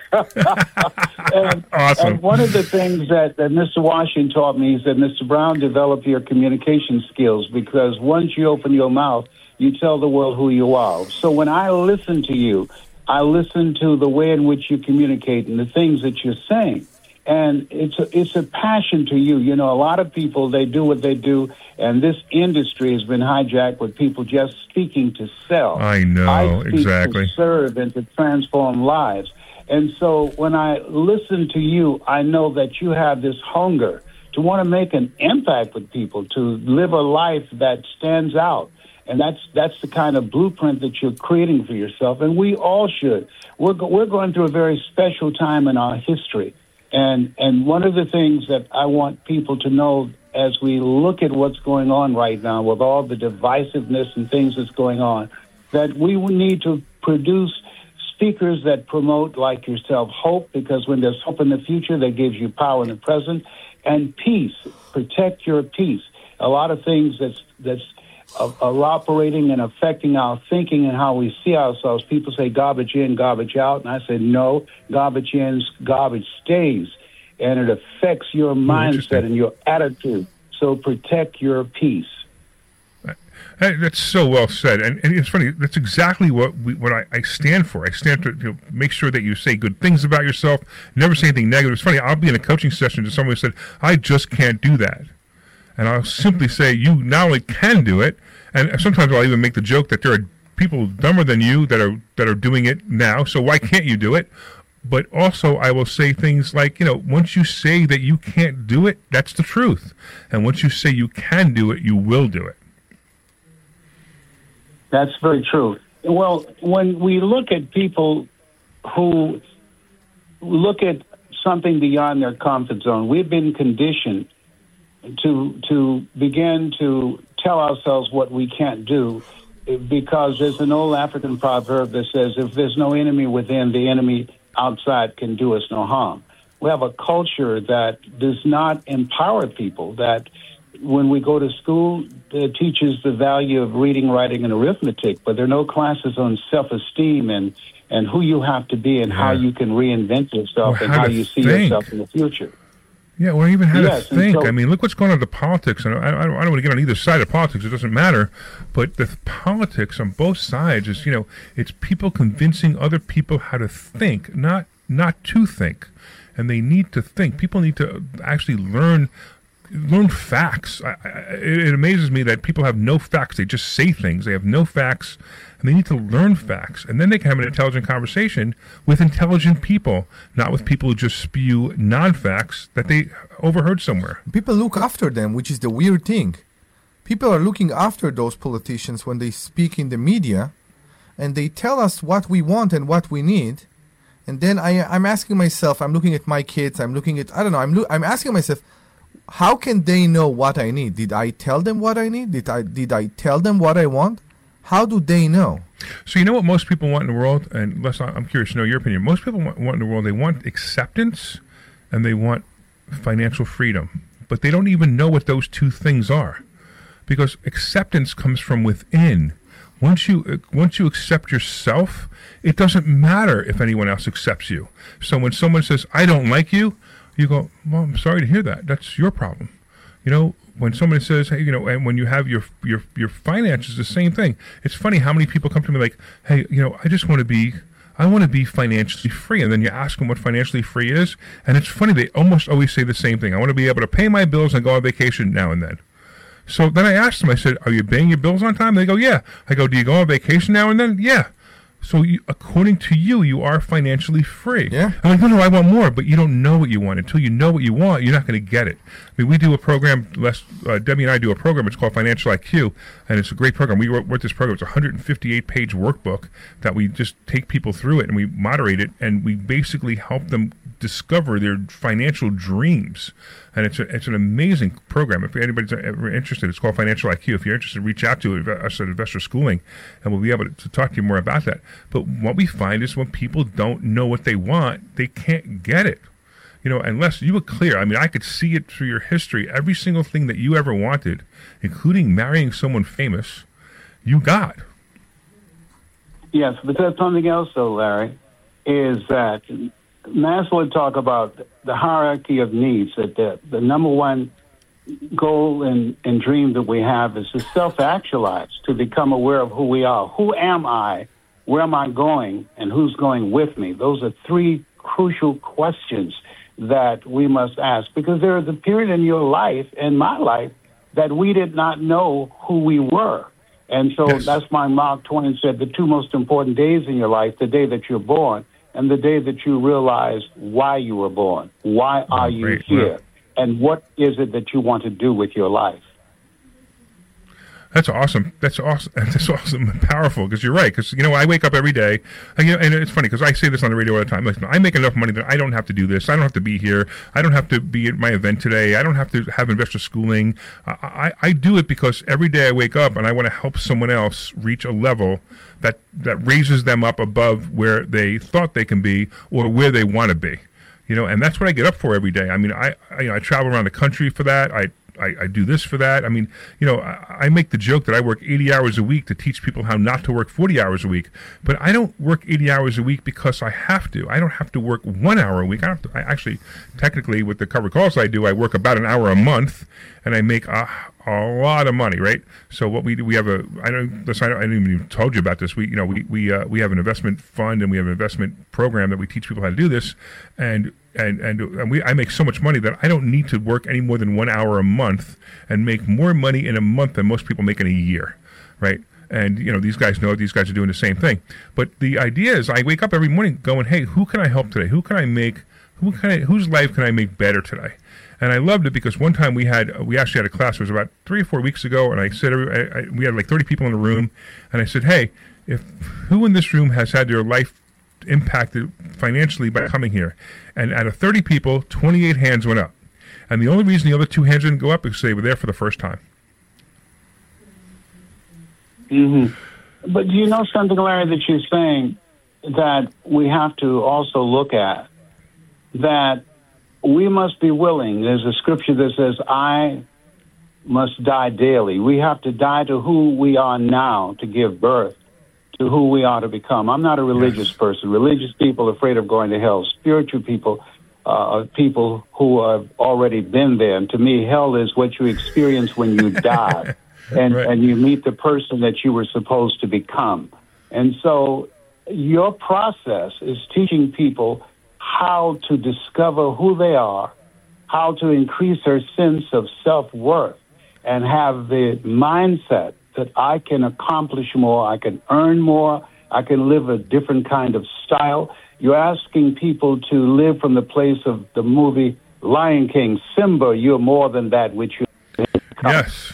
and, Awesome. and one of the things that, that Mister Washington taught me is that, Mister Brown, develop your communication skills, because once you open your mouth, you tell the world who you are. So when I listen to you, I listen to the way in which you communicate and the things that you're saying. And it's a, it's a passion to you. You know, a lot of people, they do what they do, and this industry has been hijacked with people just speaking to sell. I know, I speak exactly. to serve and to transform lives. And so when I listen to you, I know that you have this hunger to want to make an impact with people, to live a life that stands out. And that's that's the kind of blueprint that you're creating for yourself. And we all should. We're, go- we're going through a very special time in our history. And and one of the things that I want people to know as we look at what's going on right now with all the divisiveness and things that's going on, that we need to produce speakers that promote, like yourself, hope, because when there's hope in the future, that gives you power in the present, and peace. Protect your peace. A lot of things that's that's uh, are operating and affecting our thinking and how we see ourselves. People say garbage in, garbage out, and I say no, garbage in, garbage stays, and it affects your mindset interesting. and your attitude. So protect your peace. Hey, that's so well said, and, and it's funny. That's exactly what we, what I, I stand for. I stand to, you know, make sure that you say good things about yourself. Never say anything negative. It's funny. I'll be in a coaching session to someone who said, "I just can't do that," and I'll simply say, "You not only can do it, and sometimes I'll even make the joke that there are people dumber than you that are that are doing it now. So why can't you do it?" But also, I will say things like, you know, once you say that you can't do it, that's the truth, and once you say you can do it, you will do it. That's very true. Well, when we look at people who look at something beyond their comfort zone, we've been conditioned to to begin to tell ourselves what we can't do, because there's an old African proverb that says, if there's no enemy within, the enemy outside can do us no harm. We have a culture that does not empower people, that when we go to school, it teaches the value of reading, writing, and arithmetic, but there are no classes on self-esteem and, and who you have to be and Yeah. how you can reinvent yourself Or and how how to you see think. yourself in the future. Yeah, or even how Yes, to and think. so- I mean, look what's going on with the politics. And I, I, don't, I don't want to get on either side of politics. It doesn't matter. But the politics on both sides is, you know, it's people convincing other people how to think, not not to think. And they need to think. People need to actually learn learn facts. I, I, it amazes me that people have no facts. They just say things. They have no facts, and they need to learn facts. And then they can have an intelligent conversation with intelligent people, not with people who just spew non-facts that they overheard somewhere. People look after them, which is the weird thing. People are looking after those politicians when they speak in the media, and they tell us what we want and what we need. And then I, I'm asking myself, I'm looking at my kids, I'm looking at, I don't know, I'm, lo- I'm asking myself, how can they know what I need? Did I tell them what I need? Did I did I tell them what I want? How do they know? So you know what most people want in the world? And Les, I'm curious to know your opinion. Most people want, want in the world, they want acceptance and they want financial freedom. But they don't even know what those two things are. Because acceptance comes from within. Once you once you accept yourself, it doesn't matter if anyone else accepts you. So when someone says, I don't like you, you go, well, I'm sorry to hear that. That's your problem. You know, when somebody says, hey, you know, and when you have your your your finances, the same thing. It's funny how many people come to me like, hey, you know, I just want to be, I want to be financially free. And then you ask them what financially free is. And it's funny, they almost always say the same thing. I want to be able to pay my bills and go on vacation now and then. So then I asked them, I said, are you paying your bills on time? They go, yeah. I go, do you go on vacation now and then? Yeah. So you, according to you, you are financially free. Yeah. I'm like, no, no, I want more, but you don't know what you want. Until you know what you want, you're not going to get it. I mean, we do a program, Les, uh, Debbie and I do a program, it's called Financial I Q, and it's a great program. We wrote, wrote this program, it's a one hundred fifty-eight page workbook that we just take people through it, and we moderate it, and we basically help them discover their financial dreams. And it's a, it's an amazing program. If anybody's ever interested, it's called Financial I Q. If you're interested, reach out to us at Investor Schooling, and we'll be able to, to talk to you more about that. But what we find is when people don't know what they want, they can't get it. You know, unless you were clear. I mean, I could see it through your history. Every single thing that you ever wanted, including marrying someone famous, you got. Yes, but there's something else, though, Larry, is that Maslow talk about the hierarchy of needs, that the, the number one goal and, and dream that we have is to self-actualize, to become aware of who we are. Who am I? Where am I going? And who's going with me? Those are three crucial questions that we must ask, because there is a period in your life, in my life, that we did not know who we were. And so yes. That's why Mark Twain said the two most important days in your life, the day that you're born and the day that you realize why you were born. Why are oh, you great. here? Wow. And what is it that you want to do with your life? That's awesome. That's awesome. That's awesome and powerful, because you're right. Because, you know, I wake up every day, and, you know, and it's funny because I say this on the radio all the time. Listen, I make enough money that I don't have to do this. I don't have to be here. I don't have to be at my event today. I don't have to have investor schooling. I, I, I do it because every day I wake up and I want to help someone else reach a level that, that raises them up above where they thought they can be or where they want to be. You know, and that's what I get up for every day. I mean, I, I, you know, I travel around the country for that. I I, I do this for that. I mean, you know, I, I make the joke that I work eighty hours a week to teach people how not to work forty hours a week. But I don't work eighty hours a week because I have to. I don't have to work one hour a week. I have to. I actually, technically, with the covered calls I do, I work about an hour a month, and I make a, a lot of money, right? So what we do, we have a. I don't. I don't I didn't even told you about this. We, you know, we we uh, we have an investment fund and we have an investment program that we teach people how to do this, and. And and, and we, I make so much money that I don't need to work any more than one hour a month and make more money in a month than most people make in a year, right? And, you know, these guys know these guys are doing the same thing. But the idea is I wake up every morning going, hey, who can I help today? Who can I make, who can I, whose life can I make better today? And I loved it because one time we had, we actually had a class, it was about three or four weeks ago, and I said, I, I, we had like thirty people in the room, and I said, hey, if who in this room has had their life impacted financially by coming here? And out of thirty people, twenty-eight hands went up. And the only reason the other two hands didn't go up is because they were there for the first time. Mm-hmm. But do you know something, Larry, that you're saying that we have to also look at? That we must be willing. There's a scripture that says, I must die daily. We have to die to who we are now to give birth to who we are to become. I'm not a religious yes. person. Religious people are afraid of going to hell. Spiritual people uh, are people who have already been there. And to me, hell is what you experience when you die and, right. and you meet the person that you were supposed to become. And so your process is teaching people how to discover who they are, how to increase her sense of self-worth and have the mindset that I can accomplish more, I can earn more, I can live a different kind of style. You're asking people to live from the place of the movie Lion King, Simba, you're more than that which you Yes.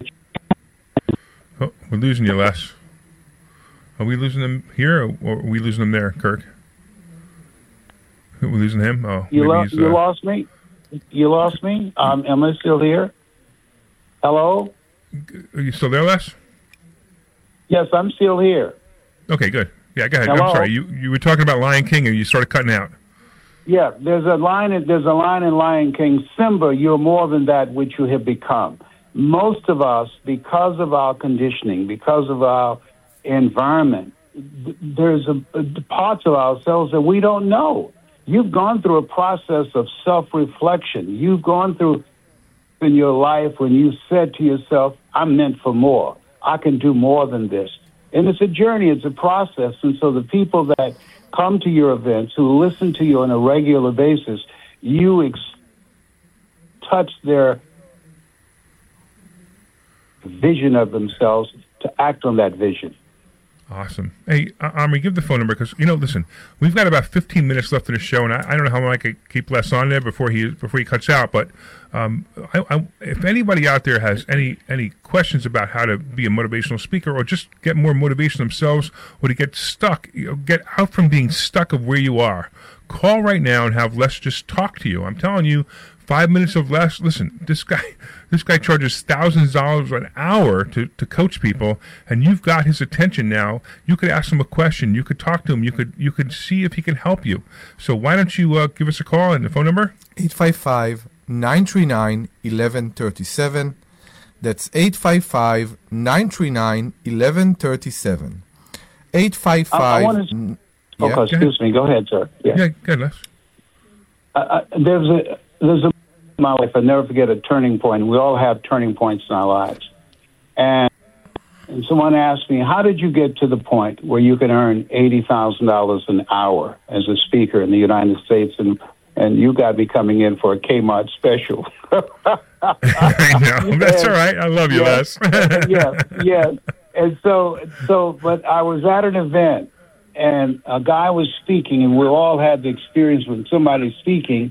Oh, we're losing you, Les. Are we losing them here, or are we losing them there, Kirk? We're losing him? Oh, you, lo- he's, you uh, lost me? You lost me? Um, am I still here? Hello? Are you still there, Les? Yes, I'm still here. Okay, good. Yeah, go ahead. Hello? I'm sorry. You you were talking about Lion King, and you started cutting out. Yeah, there's a line. in- There's a line in Lion King. Simba, you're more than that which you have become. Most of us, because of our conditioning, because of our environment, th- there's a, a parts of ourselves that we don't know. You've gone through a process of self-reflection. You've gone through in your life when you said to yourself, I'm meant for more. I can do more than this. And it's a journey, it's a process. And so the people that come to your events, who listen to you on a regular basis, you ex- touch their vision of themselves to act on that vision. Awesome. Hey, uh, Omri, give the phone number because, you know, listen, we've got about fifteen minutes left in the show, and I, I don't know how long I could keep Les on there before he before he cuts out. But um, I, I, if anybody out there has any any questions about how to be a motivational speaker or just get more motivation themselves or to get stuck, you know, get out from being stuck of where you are, call right now and have Les just talk to you. I'm telling you, five minutes of Les. Listen, this guy. This guy charges thousands of dollars an hour to, to coach people, and you've got his attention now. You could ask him a question. You could talk to him. You could you could see if he can help you. So why don't you uh, give us a call and the phone number? eight five five, nine three nine, one one three seven. That's eight five five, nine three nine, one one three seven. eight five five... I, I want to... Yeah. Okay, excuse me. Go ahead, sir. Yeah. Yeah, good, Les. Uh, uh, there's a... There's a my life, I never forget a turning point. We all have turning points in our lives. And, and someone asked me, how did you get to the point where you can earn eighty thousand dollars an hour as a speaker in the United States, and, and you got me coming in for a Kmart special? I know. That's all right. I love you, yeah, Les. yeah, yeah. And so, so, but I was at an event, and a guy was speaking, and we all had the experience when somebody's speaking,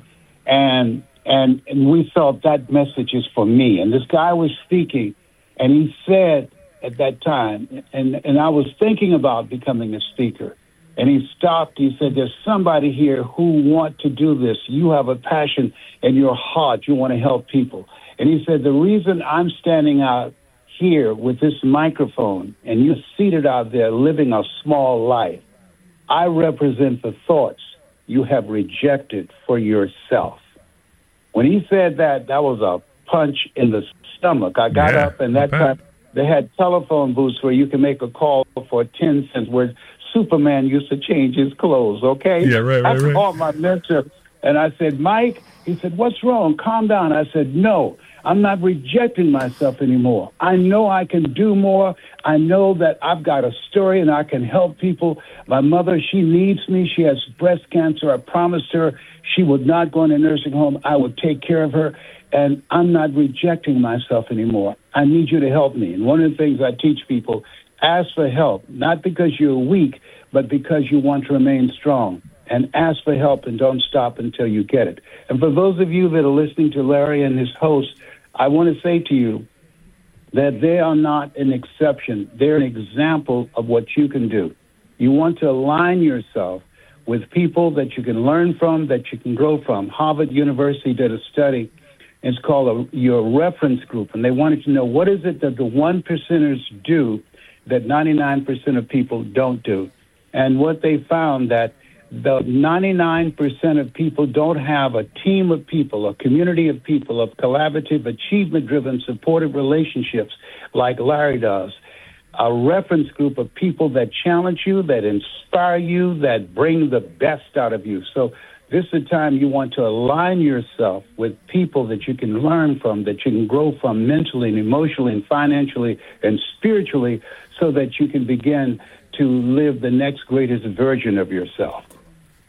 and And, and we felt that message is for me. And this guy was speaking, and he said at that time, and, and I was thinking about becoming a speaker, and he stopped. He said, there's somebody here who want to do this. You have a passion in your heart. You want to help people. And he said, the reason I'm standing out here with this microphone, and you're seated out there living a small life, I represent the thoughts you have rejected for yourself. When he said that, that was a punch in the stomach. I got Yeah, up, and that I bet. time they had telephone booths where you can make a call for ten cents, where Superman used to change his clothes, okay? Yeah, right, right, I right. called my mentor, and I said, Mike, he said, what's wrong? Calm down. I said, no, I'm not rejecting myself anymore. I know I can do more. I know that I've got a story and I can help people. My mother, she needs me. She has breast cancer. I promised her she would not go in a nursing home. I would take care of her. And I'm not rejecting myself anymore. I need you to help me. And one of the things I teach people, ask for help, not because you're weak, but because you want to remain strong. And ask for help and don't stop until you get it. And for those of you that are listening to Larry and his host, I want to say to you that they are not an exception. They're an example of what you can do. You want to align yourself with people that you can learn from, that you can grow from. Harvard University did a study. It's called a, your reference group, and they wanted to know what is it that the one percenters do that ninety-nine percent of people don't do. And what they found that the ninety-nine percent of people don't have a team of people, a community of people, of collaborative, achievement-driven, supportive relationships like Larry does. A reference group of people that challenge you, that inspire you, that bring the best out of you. So this is the time you want to align yourself with people that you can learn from, that you can grow from mentally and emotionally and financially and spiritually, so that you can begin to live the next greatest version of yourself.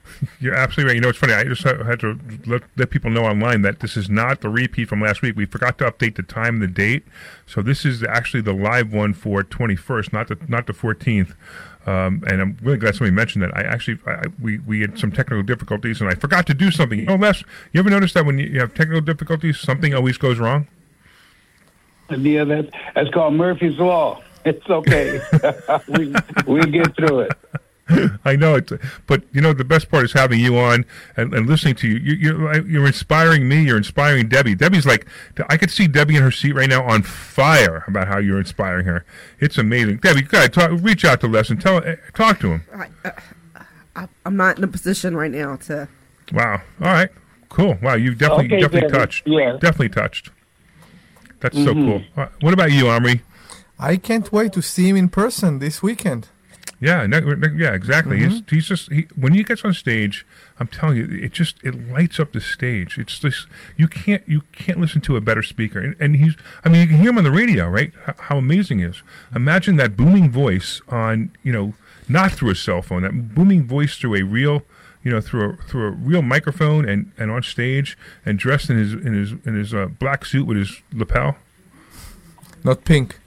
You're absolutely right. You know, it's funny. I just had to let, let people know online that this is not the repeat from last week. We forgot to update the time and the date, so this is actually the live one for twenty-first, not the not the fourteenth. Um, and I'm really glad somebody mentioned that. I actually I, we we had some technical difficulties, and I forgot to do something. You know, Les, you ever notice that when you have technical difficulties, something always goes wrong? Yeah, that's that's called Murphy's Law. It's okay. we we get through it. I know it, but you know the best part is having you on and, and listening to you. you. You're you're inspiring me. You're inspiring Debbie. Debbie's like, I could see Debbie in her seat right now on fire about how you're inspiring her. It's amazing. Debbie, go ahead, talk, reach out to Les and tell, talk to him. I, uh, I'm not in a position right now to. Wow. All right. Cool. Wow. You definitely okay, definitely Debbie. touched. Yeah. Definitely touched. That's mm-hmm. so cool. Uh, what about you, Omri? I can't wait to see him in person this weekend. Yeah, no, yeah, exactly. Mm-hmm. He's, he's just he, when he gets on stage, I'm telling you, it just it lights up the stage. It's just you can't you can't listen to a better speaker. And, and he's, I mean, you can hear him on the radio, right? How, how amazing he is. Imagine that booming voice on, you know, not through a cell phone. That booming voice through a real, you know, through a through a real microphone and, and on stage and dressed in his in his in his uh, black suit with his lapel. Not pink.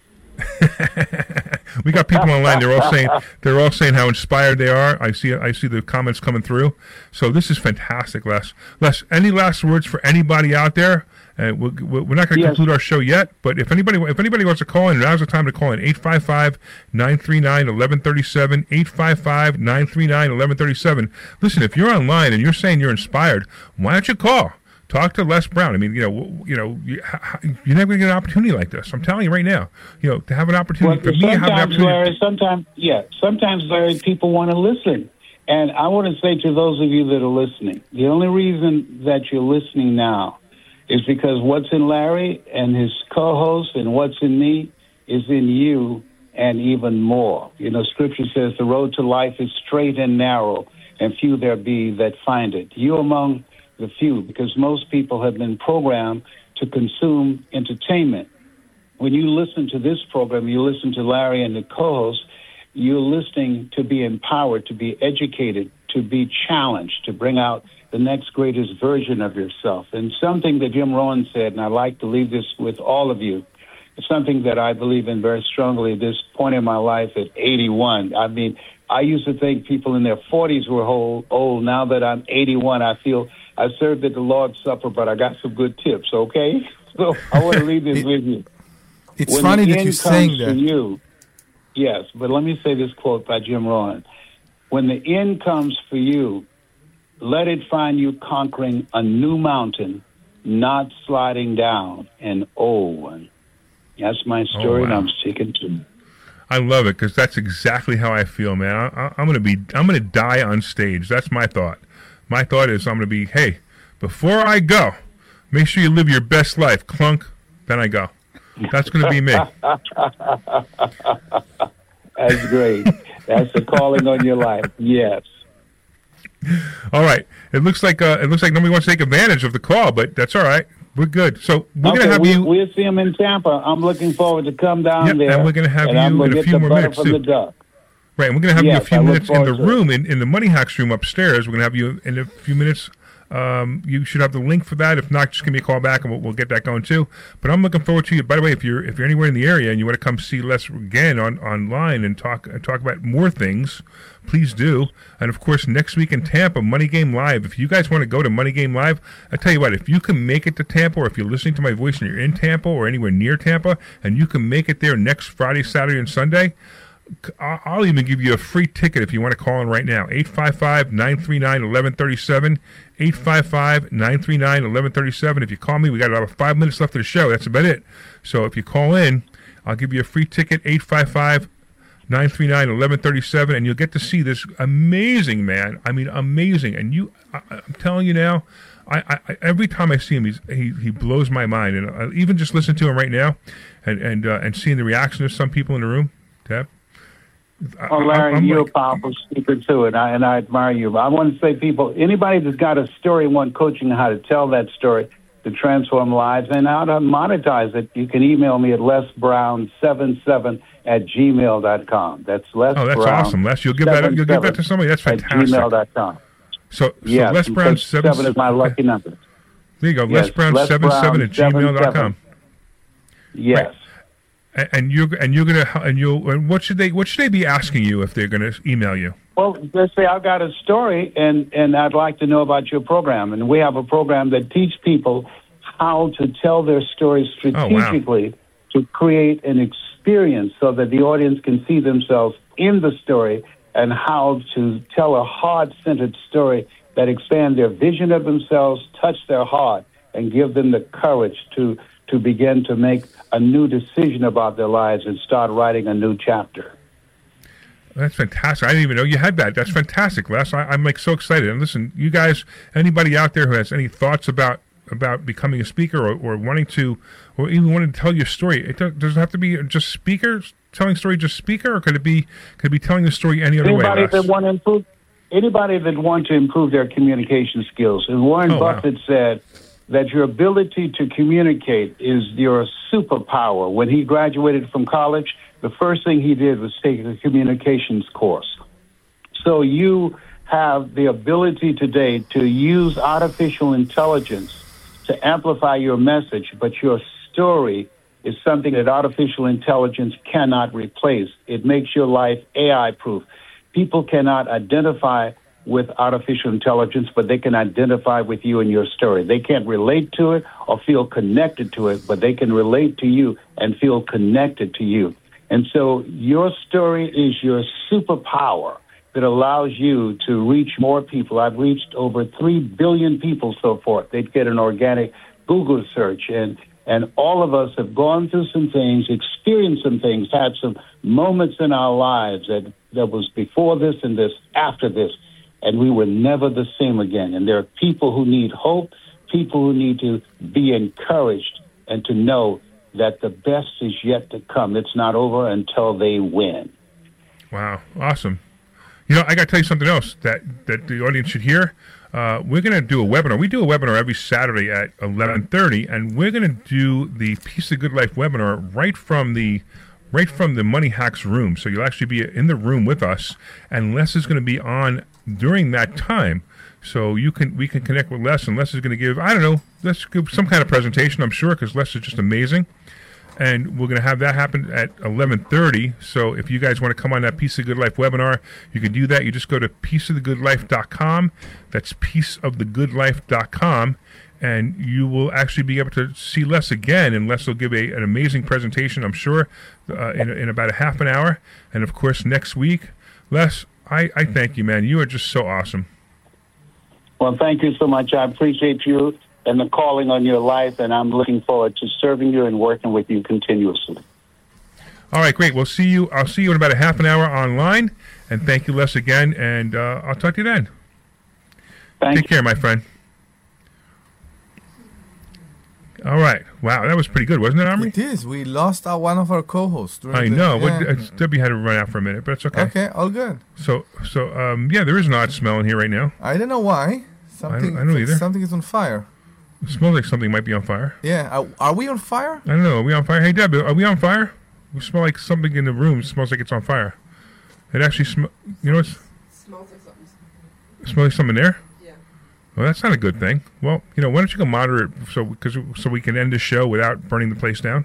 We got people online. They're all saying they're all saying how inspired they are. I see I see the comments coming through. So this is fantastic, Les. Les, any last words for anybody out there? Uh, we'll, we're not going to yes. conclude our show yet, but if anybody if anybody wants to call in, now's the time to call in. eight five five, nine three nine, one one three seven, eight five five, nine three nine, one one three seven. Listen, if you're online and you're saying you're inspired, why don't you call? Talk to Les Brown. I mean, you know, you know, you, you're never going to get an opportunity like this. I'm telling you right now. You know, to have an opportunity well, for me to have an opportunity. Larry, sometimes, yeah, sometimes, Larry, people want to listen. And I want to say to those of you that are listening, the only reason that you're listening now is because what's in Larry and his co-host and what's in me is in you and even more. You know, Scripture says the road to life is straight and narrow, and few there be that find it. You among the few, because most people have been programmed to consume entertainment. When you listen to this program, you listen to Larry and the co-host, you're listening to be empowered, to be educated, to be challenged, to bring out the next greatest version of yourself. And something that Jim Rohn said, and I'd like to leave this with all of you, it's something that I believe in very strongly at this point in my life at eighty-one. I mean, I used to think people in their forties were old. old. Now that I'm eighty-one, I feel I served at the Lord's Supper, but I got some good tips, okay? So I want to leave this with you. It's when funny the that end you're saying comes that. for you, yes, but let me say this quote by Jim Rohn. When the end comes for you, let it find you conquering a new mountain, not sliding down an old one. That's my story, Oh, wow. and I'm sticking to it. I love it because that's exactly how I feel, man. I, I, I'm gonna be, I'm gonna die on stage. That's my thought. My thought is I'm gonna be, hey, before I go, make sure you live your best life. Clunk, then I go. That's gonna be me. That's great. That's the calling on your life. Yes. All right. It looks like uh, it looks like nobody wants to take advantage of the call, but that's all right. We're good. So we're okay, gonna have we, you. We'll see him in Tampa. I'm looking forward to come down Yep, there. and we're gonna have and I'm you gonna in a get few the more butter minutes, from too. the duck. Right, and we're going to have Yes, you a few I look minutes in the forward to room, in, in the Money Hacks room upstairs. We're going to have you in a few minutes. Um, you should have the link for that. If not, just give me a call back, and we'll, we'll get that going too. But I'm looking forward to you. By the way, if you're if you're anywhere in the area and you want to come see Les again on online and talk uh, talk about more things, please do. And of course, next week in Tampa, Money Game Live. If you guys want to go to Money Game Live, I tell you what, if you can make it to Tampa, or if you're listening to my voice and you're in Tampa or anywhere near Tampa, and you can make it there next Friday, Saturday, and Sunday, I'll even give you a free ticket if you want to call in right now. eight five five, nine three nine, one one three seven. eight five five, nine three nine, one one three seven. If you call me, we got about five minutes left of the show. That's about it. So if you call in, I'll give you a free ticket, eight five five, nine three nine, one one three seven, and you'll get to see this amazing man. I mean, amazing. And you, I, I'm telling you now, I, I, every time I see him, he's, he he blows my mind. And I even just listen to him right now, and and uh, and seeing the reaction of some people in the room. Tab. Oh, Larry, I'm you're like, a powerful speaker, too, and I, and I admire you. I want to say, people, anybody that's got a story and want coaching how to tell that story to transform lives and how to monetize it, you can email me at les brown seven seven at gmail dot com. That's Les Oh, that's Brown awesome, Les. You'll give that you'll give that to somebody. That's fantastic. At gmail dot com. So, yes, so Les Brown seven, seven is my lucky number. There you go. Yes, Les Brown seven seven at gmail dot com. Yes. Right. And, and you're and you're gonna and you'll and what should they what should they be asking you if they're gonna email you? Well, let's say I've got a story and and I'd like to know about your program, and we have a program that teaches people how to tell their stories strategically oh, wow. to create an experience so that the audience can see themselves in the story, and how to tell a heart-centered story that expands their vision of themselves, touch their heart, and give them the courage to to begin to make a new decision about their lives and start writing a new chapter. That's fantastic. I didn't even know you had that. That's fantastic, Les. I, I'm like so excited. And listen, you guys, anybody out there who has any thoughts about about becoming a speaker or, or wanting to, or even wanting to tell your story, it does, does it have to be just speakers telling story, just speaker, or could it be could it be telling the story any other anybody way? That want to improve, anybody that want to improve their communication skills. And Warren oh, Buffett wow. said that your ability to communicate is your superpower. When he graduated from college, the first thing he did was take a communications course. So you have the ability today to use artificial intelligence to amplify your message, but your story is something that artificial intelligence cannot replace. It makes your life A I-proof. People cannot identify with artificial intelligence, but they can identify with you and your story. They can't relate to it or feel connected to it, but they can relate to you and feel connected to you. And so your story is your superpower that allows you to reach more people. I've reached over three billion people so far. They'd get an organic Google search, and and all of us have gone through some things, experienced some things, had some moments in our lives that, that was before this and this, after this, and we were never the same again. And there are people who need hope, people who need to be encouraged and to know that the best is yet to come. It's not over until they win. Wow, awesome. You know, I got to tell you something else that, that the audience should hear. Uh, we're going to do a webinar. We do a webinar every Saturday at eleven thirty, and we're going to do the Piece of Good Life webinar right from the right from the Money Hacks room. So you'll actually be in the room with us, and Les is going to be on during that time. So you can we can connect with Les, and Les is going to give, I don't know, let's give some kind of presentation, I'm sure, because Les is just amazing. And we're going to have that happen at eleven thirty. So if you guys want to come on that Piece of Good Life webinar, you can do that. You just go to piece of the good life dot com. That's piece of the good life dot com. And you will actually be able to see Les again. And Les will give a, an amazing presentation, I'm sure, uh, in, in about a half an hour. And, of course, next week, Les, I, I thank you, man. You are just so awesome. Well, thank you so much. I appreciate you and the calling on your life, and I'm looking forward to serving you and working with you continuously. All right, great. We'll see you. I'll see you in about a half an hour online, and thank you, Les, again, and uh, I'll talk to you then. Thank Take you. care, my friend. All right. Wow, that was pretty good, wasn't it, Omri? It is. We lost our, one of our co-hosts. I the, know. Yeah. What, uh, Debbie had to run out for a minute, but it's okay. Okay, all good. So, so um, yeah, there is an odd smell in here right now. I don't know why. Something, I don't either. Something is on fire. It smells like something might be on fire. Yeah. Are, are we on fire? I don't know. Are we on fire? Hey, Deb, are we on fire? We smell like something in the room. It smells like it's on fire. It actually smells, you know, it's, Smells like something. it smells like something there? Yeah. Well, that's not a good thing. Well, you know, why don't you go moderate so because so we can end the show without burning the place down?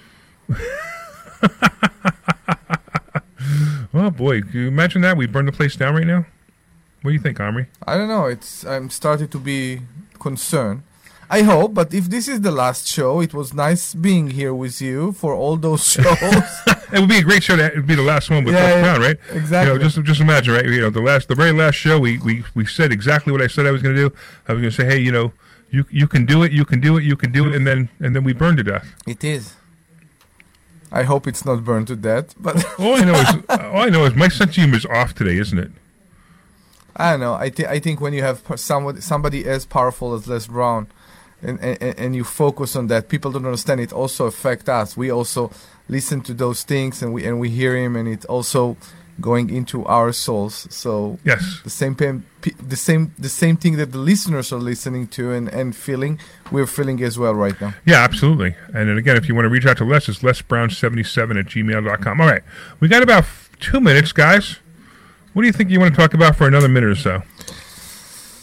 Oh boy, can you imagine that? We burn the place down right now? What do you think, Omri? I don't know. It's I'm starting to be concerned. I hope, but if this is the last show, it was nice being here with you for all those shows. It would be a great show. That would be the last one with Yeah, Les yeah, Brown, right? exactly. You know, just just imagine, right? You know, the last, the very last show, we we, we said exactly what I said I was going to do. I was going to say, hey, you know, you you can do it, you can do it, you can do it, and then and then we burned to death. It is. I hope it's not burned to death, but All I know is all I know is my sense of humor is off today, isn't it? I don't know. I think I think when you have somebody somebody as powerful as Les Brown, and, and and you focus on that, people don't understand. It also affects us. We also listen to those things, and we and we hear him, and it's also going into our souls. So Yes. the same pain, the same the same thing that the listeners are listening to and, and feeling, we're feeling as well right now. Yeah, absolutely. And then again, if you want to reach out to Les, it's les brown seventy-seven at gmail dot com. All right. We got about f- two minutes, guys. What do you think you want to talk about for another minute or so?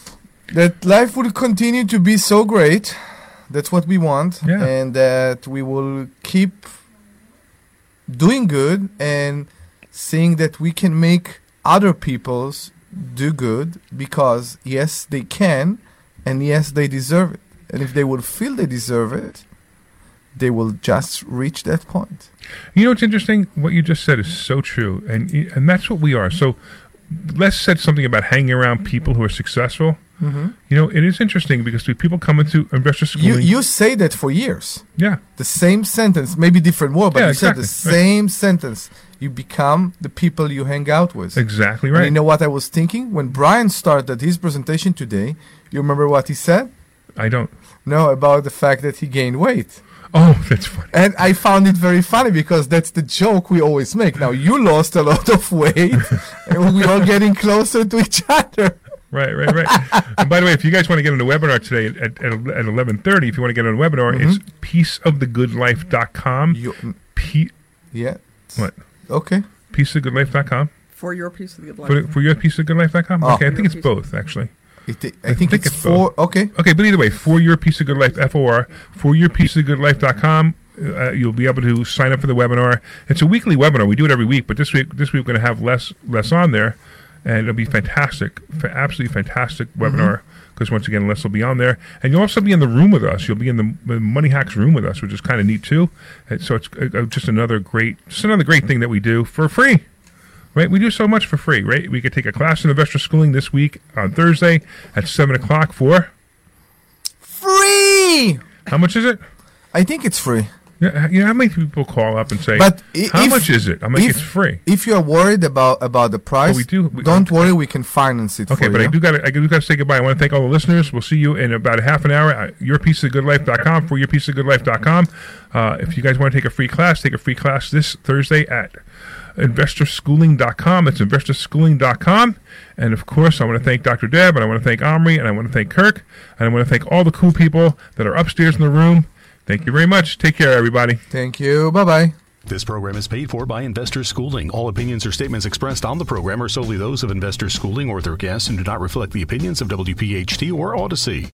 that life will continue to be so great. That's what we want. Yeah. And that we will keep doing good and seeing that we can make other people's do good because, yes, they can, and yes, they deserve it. And if they will feel they deserve it, they will just reach that point. You know what's interesting? What you just said is so true, and and that's what we are. So Les said something about hanging around people who are successful. Mm-hmm. You know, it is interesting because people come into investor schooling. You, you say that for years. Yeah. The same sentence, maybe different word, but Yeah, you exactly. said the Right. same sentence. You become the people you hang out with. Exactly And right. you know what I was thinking? When Brian started his presentation today, you remember what he said? I don't. No, about the fact that he gained weight. Oh, that's funny. And I found it very funny because that's the joke we always make. Now, you lost a lot of weight, and we are getting closer to each other. Right, right, right. And by the way, if you guys want to get on the webinar today at, at, at eleven thirty, if you want to get on a webinar, Mm-hmm. it's piece of the good life dot com. You, P- yeah. what? Okay. piece of the good life dot com? For your piece of the good life. For, for your piece of the good life dot com? Oh. Okay, I think it's Your piece- both, actually. It, I, think, think it's, it's four. both. Okay. Okay, but either way, for your piece of good life, F O R, for your piece of good life dot com, uh, you'll be able to sign up for the webinar. It's a weekly webinar. We do it every week, but this week, this week we're going to have less, less on there, and it'll be fantastic, fa- absolutely fantastic webinar. Because once again, Les will be on there, and you'll also be in the room with us. You'll be in the, the Money Hacks room with us, which is kind of neat too. And so it's uh, uh, just another great, just another great thing that we do for free. Right, we do so much for free, right? We could take a class in investor schooling this week on Thursday at seven o'clock for Free! how much is it? I think it's free. Yeah, you know how many people call up and say, But i- "How if- much is it?" I'm like, if- "It's free." If you're worried about, about the price, we do- we- don't worry, we can finance it Okay, for but you. I do got to I do got to say goodbye. I want to thank all the listeners. We'll see you in about a half an hour at your piece of good life dot com for your piece of good life dot com. Uh, if you guys want to take a free class, take a free class this Thursday at investor schooling dot com. It's investor schooling dot com. And of course, I want to thank Doctor Deb, and I want to thank Omri, and I want to thank Kirk, and I want to thank all the cool people that are upstairs in the room. Thank you very much. Take care, everybody. Thank you. Bye-bye. This program is paid for by Investor Schooling. All opinions or statements expressed on the program are solely those of Investor Schooling or their guests and do not reflect the opinions of W P H T or Odyssey.